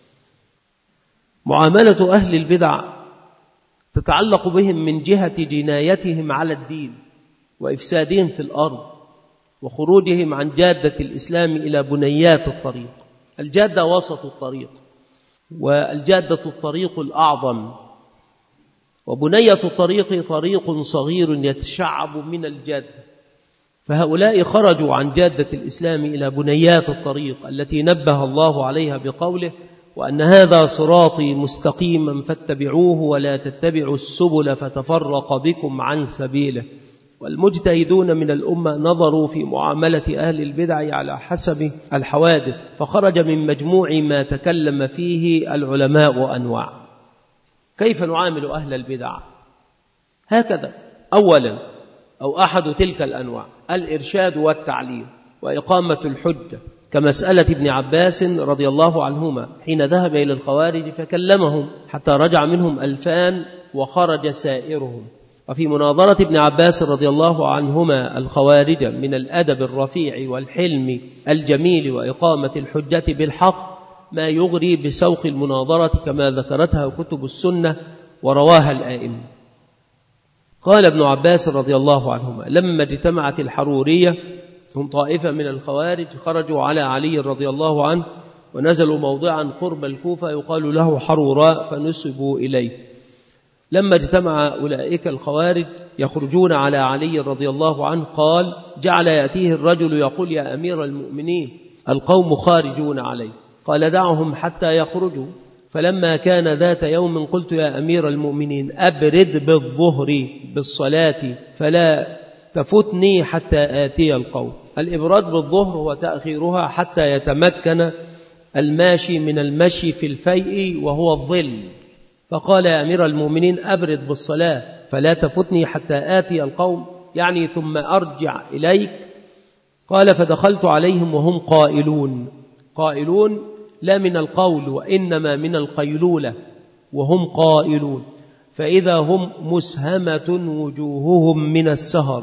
معاملة أهل البدع تتعلق بهم من جهة جنايتهم على الدين وإفسادهم في الأرض وخروجهم عن جادة الإسلام إلى بنيات الطريق. الجادة وسط الطريق، والجادة الطريق الأعظم، وبنية الطريق طريق صغير يتشعب من الجادة. فهؤلاء خرجوا عن جادة الإسلام إلى بنيات الطريق التي نبه الله عليها بقوله وأن هذا صراطي مستقيما فاتبعوه ولا تتبعوا السبل فتفرق بكم عن سبيله. والمجتهدون من الأمة نظروا في معاملة أهل البدع على حسب الحوادث، فخرج من مجموع ما تكلم فيه العلماء أنواع. كيف نعامل أهل البدع؟ هكذا: أولا أو أحد تلك الأنواع الإرشاد والتعليم وإقامة الحجة، كمسألة ابن عباس رضي الله عنهما حين ذهب إلى الخوارج فكلمهم حتى رجع منهم 2000 وخرج سائرهم. وفي مناظرة ابن عباس رضي الله عنهما الخوارج من الأدب الرفيع والحلم الجميل وإقامة الحجة بالحق ما يغري بسوق المناظرة كما ذكرتها كتب السنة ورواها الآئمة. قال ابن عباس رضي الله عنهما: لما اجتمعت الحرورية، هم طائفة من الخوارج، خرجوا على علي رضي الله عنه ونزلوا موضعا قرب الكوفة يقال له حروراء فنسبوا إليه. لما اجتمع أولئك الخوارج يخرجون على علي رضي الله عنه، قال: جعل يأتيه الرجل يقول: يا أمير المؤمنين القوم خارجون علي. قال: دعهم حتى يخرجوا. فلما كان ذات يوم قلت: يا أمير المؤمنين أبرد بالظهر بالصلاة فلا تفتني حتى آتي القوم. الإبراد بالظهر هو تأخيرها حتى يتمكن الماشي من المشي في الفيء وهو الظل. فقال: يا أمير المؤمنين أبرد بالصلاة فلا تفتني حتى آتي القوم، يعني ثم أرجع إليك. قال: فدخلت عليهم وهم قائلون لا من القول وإنما من القيلولة، وهم قائلون، فإذا هم مسهمة وجوههم من السهر.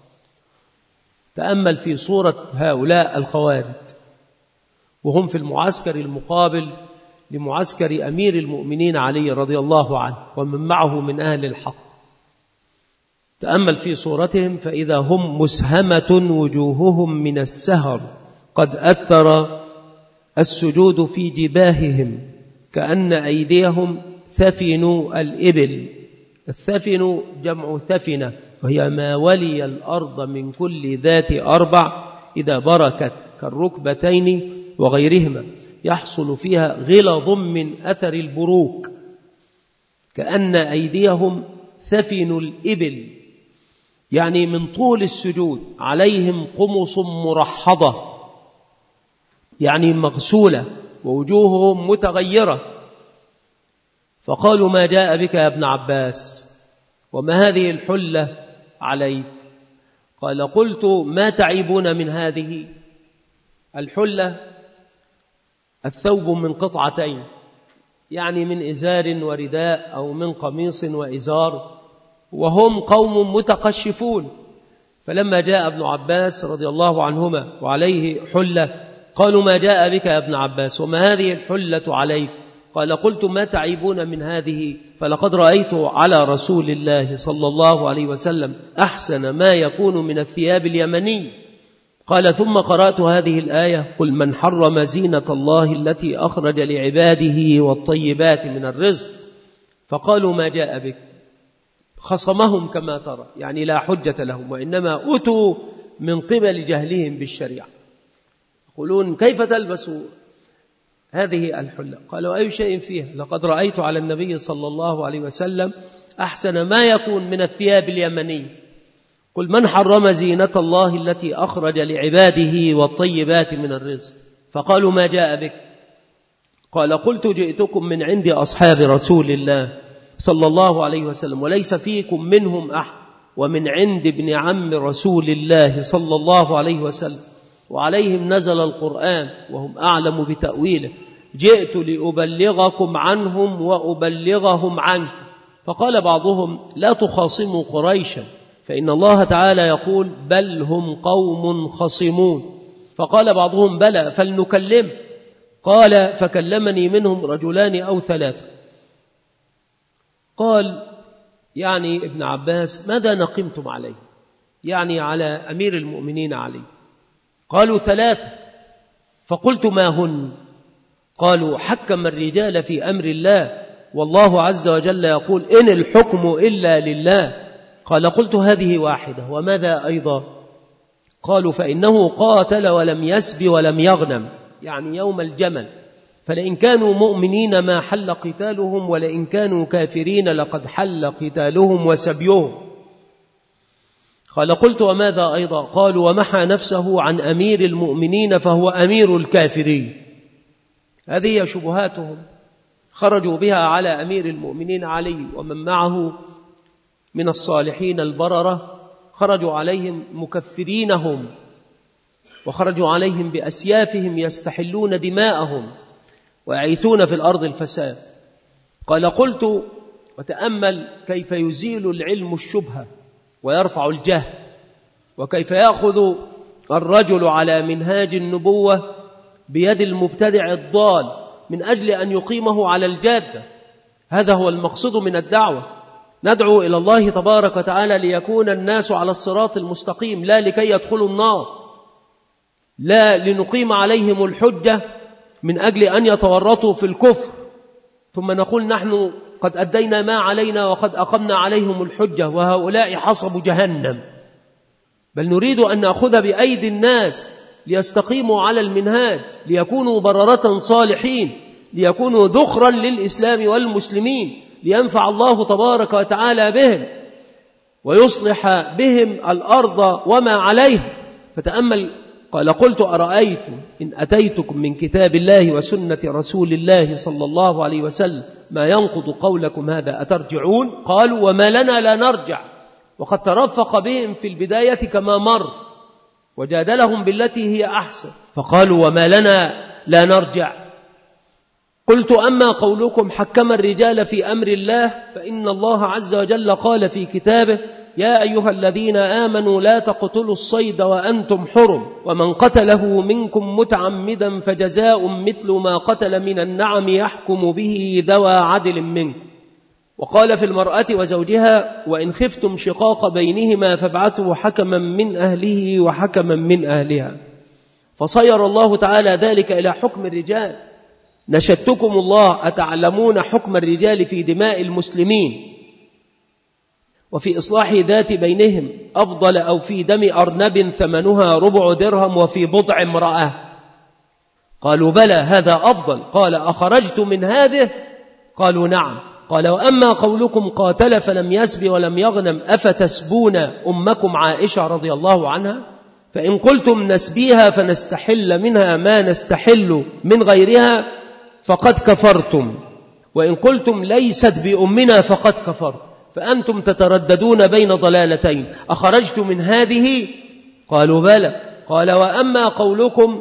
تأمل في صورة هؤلاء الخوارج وهم في المعسكر المقابل لمعسكر أمير المؤمنين علي رضي الله عنه ومن معه من أهل الحق. تأمل في صورتهم: فإذا هم مسهمة وجوههم من السهر قد أثر السجود في جباههم كأن أيديهم ثفن الإبل. الثفن جمع ثفنة، وهي ما ولي الأرض من كل ذات أربع إذا بركت كالركبتين وغيرهما، يحصل فيها غلظ من أثر البروك، كأن أيديهم ثفن الإبل، يعني من طول السجود. عليهم قمص مرحضة، يعني مغسولة، ووجوههم متغيرة. فقالوا: ما جاء بك يا ابن عباس؟ وما هذه الحلة عليك؟ قال: قلت: ما تعيبون من هذه الحلة؟ الثوب من قطعتين، يعني من إزار ورداء أو من قميص وإزار، وهم قوم متقشفون. فلما جاء ابن عباس رضي الله عنهما وعليه حلة قالوا: ما جاء بك يا ابن عباس؟ وما هذه الحلة عليك؟ قال: قلت: ما تعيبون من هذه؟ فلقد رأيت على رسول الله صلى الله عليه وسلم أحسن ما يكون من الثياب اليمني. قال: ثم قرأت هذه الآية: قل من حرم زينة الله التي أخرج لعباده والطيبات من الرزق. فقالوا: ما جاء بك؟ خصمهم كما ترى، يعني لا حجة لهم، وإنما أتوا من قبل جهلهم بالشريعة. يقولون: كيف تلبس هذه الحلة؟ قالوا: أي شيء فيها؟ لقد رأيت على النبي صلى الله عليه وسلم أحسن ما يكون من الثياب اليمني. قل من حرم زينة الله التي أخرج لعباده والطيبات من الرزق؟ فقالوا ما جاء بك؟ قال قلت جئتكم من عند أصحاب رسول الله صلى الله عليه وسلم وليس فيكم منهم أحد، ومن عند ابن عم رسول الله صلى الله عليه وسلم، وعليهم نزل القرآن وهم أعلم بتأويله، جئت لأبلغكم عنهم وأبلغهم عنكم. فقال بعضهم لا تخاصموا قريشا فإن الله تعالى يقول بل هم قوم خصمون. فقال بعضهم بلى فلنكلم. قال فكلمني منهم رجلان أو ثلاثة. قال يعني ابن عباس ماذا نقمتم عليه؟ يعني على أمير المؤمنين علي. قالوا ثلاثة. فقلت ما هن؟ قالوا حكم الرجال في أمر الله والله عز وجل يقول إن الحكم إلا لله. قال قلت هذه واحدة وماذا أيضا؟ قالوا فإنه قاتل ولم يسب ولم يغنم، يعني يوم الجمل، فلئن كانوا مؤمنين ما حل قتالهم ولئن كانوا كافرين لقد حل قتالهم وسبيهم. قال قلت وماذا أيضا؟ قالوا ومحى نفسه عن أمير المؤمنين فهو أمير الكافرين. هذه شبهاتهم خرجوا بها على أمير المؤمنين علي ومن معه من الصالحين البررة، خرجوا عليهم مكفرينهم وخرجوا عليهم بأسيافهم يستحلون دماءهم ويعيثون في الأرض الفساد. قال قلت وتأمل كيف يزيل العلم الشبهة ويرفع الجهل، وكيف يأخذ الرجل على منهاج النبوة بيد المبتدع الضال من أجل أن يقيمه على الجادة. هذا هو المقصود من الدعوة، ندعو إلى الله تبارك وتعالى ليكون الناس على الصراط المستقيم، لا لكي يدخلوا النار، لا لنقيم عليهم الحجة من أجل أن يتورطوا في الكفر ثم نقول نحن قد أدينا ما علينا وقد أقمنا عليهم الحجة وهؤلاء حصب جهنم. بل نريد أن نأخذ بأيدي الناس ليستقيموا على المنهاج، ليكونوا بررة صالحين، ليكونوا ذخرا للإسلام والمسلمين، لينفع الله تبارك وتعالى بهم ويصلح بهم الأرض وما عليها. فتأمل قال قلت أرأيتم إن أتيتكم من كتاب الله وسنة رسول الله صلى الله عليه وسلم ما ينقض قولكم هذا أترجعون؟ قالوا وما لنا لا نرجع، وقد ترفق بهم في البداية كما مر وجادلهم بالتي هي أحسن. فقالوا وما لنا لا نرجع. قلت أما قولكم حكم الرجال في أمر الله فإن الله عز وجل قال في كتابه يا أيها الذين آمنوا لا تقتلوا الصيد وأنتم حرم ومن قتله منكم متعمدا فجزاء مثل ما قتل من النعم يحكم به ذوى عدل منكم. وقال في المرأة وزوجها وإن خفتم شقاق بينهما فابعثوا حكما من أهله وحكما من أهلها. فصير الله تعالى ذلك إلى حكم الرجال. نشدتكم الله أتعلمون حكم الرجال في دماء المسلمين وفي إصلاح ذات بينهم أفضل أو في دم أرنب ثمنها ربع درهم وفي بضع امرأة؟ قالوا بلى هذا أفضل. قال أخرجت من هذه؟ قالوا نعم. قال وأما قولكم قاتل فلم يسب ولم يغنم أفتسبون أمكم عائشة رضي الله عنها؟ فإن قلتم نسبيها فنستحل منها ما نستحل من غيرها فقد كفرتم، وإن قلتم ليست بأمنا فقد كفرتم، فأنتم تترددون بين ضلالتين، أخرجت من هذه؟ قالوا بلى. قال وأما قولكم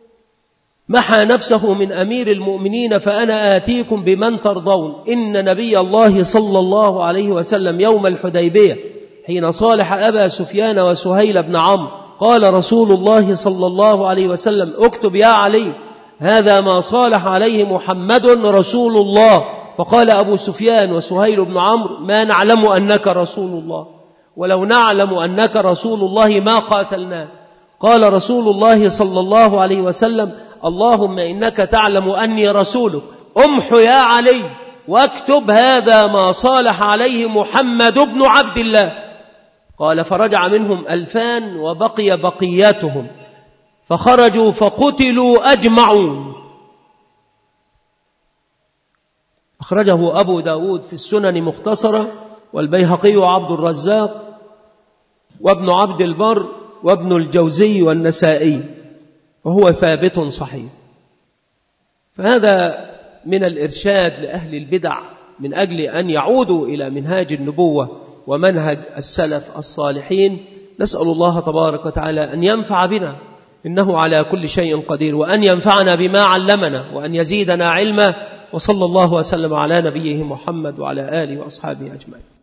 محى نفسه من أمير المؤمنين فأنا آتيكم بمن ترضون. إن نبي الله صلى الله عليه وسلم يوم الحديبية حين صالح أبا سفيان وسهيل بن عمرو قال رسول الله صلى الله عليه وسلم اكتب يا علي هذا ما صالح عليه محمد رسول الله. فقال أبو سفيان وسهيل بن عمرو ما نعلم أنك رسول الله، ولو نعلم أنك رسول الله ما قاتلنا. قال رسول الله صلى الله عليه وسلم اللهم إنك تعلم أني رسولك أمح يا علي واكتب هذا ما صالح عليه محمد بن عبد الله. قال فرجع منهم 2000 وبقي بقياتهم فخرجوا فقتلوا أجمعون. أخرجه أبو داود في السنن مختصرة والبيهقي وعبد الرزاق وابن عبد البر وابن الجوزي والنسائي، وهو ثابت صحيح. فهذا من الإرشاد لأهل البدع من أجل أن يعودوا إلى منهاج النبوة ومنهج السلف الصالحين. نسأل الله تبارك وتعالى أن ينفع بنا، إنه على كل شيء قدير، وأن ينفعنا بما علمنا، وأن يزيدنا علما. وصلى الله وسلم على نبيه محمد وعلى آله وأصحابه أجمعين.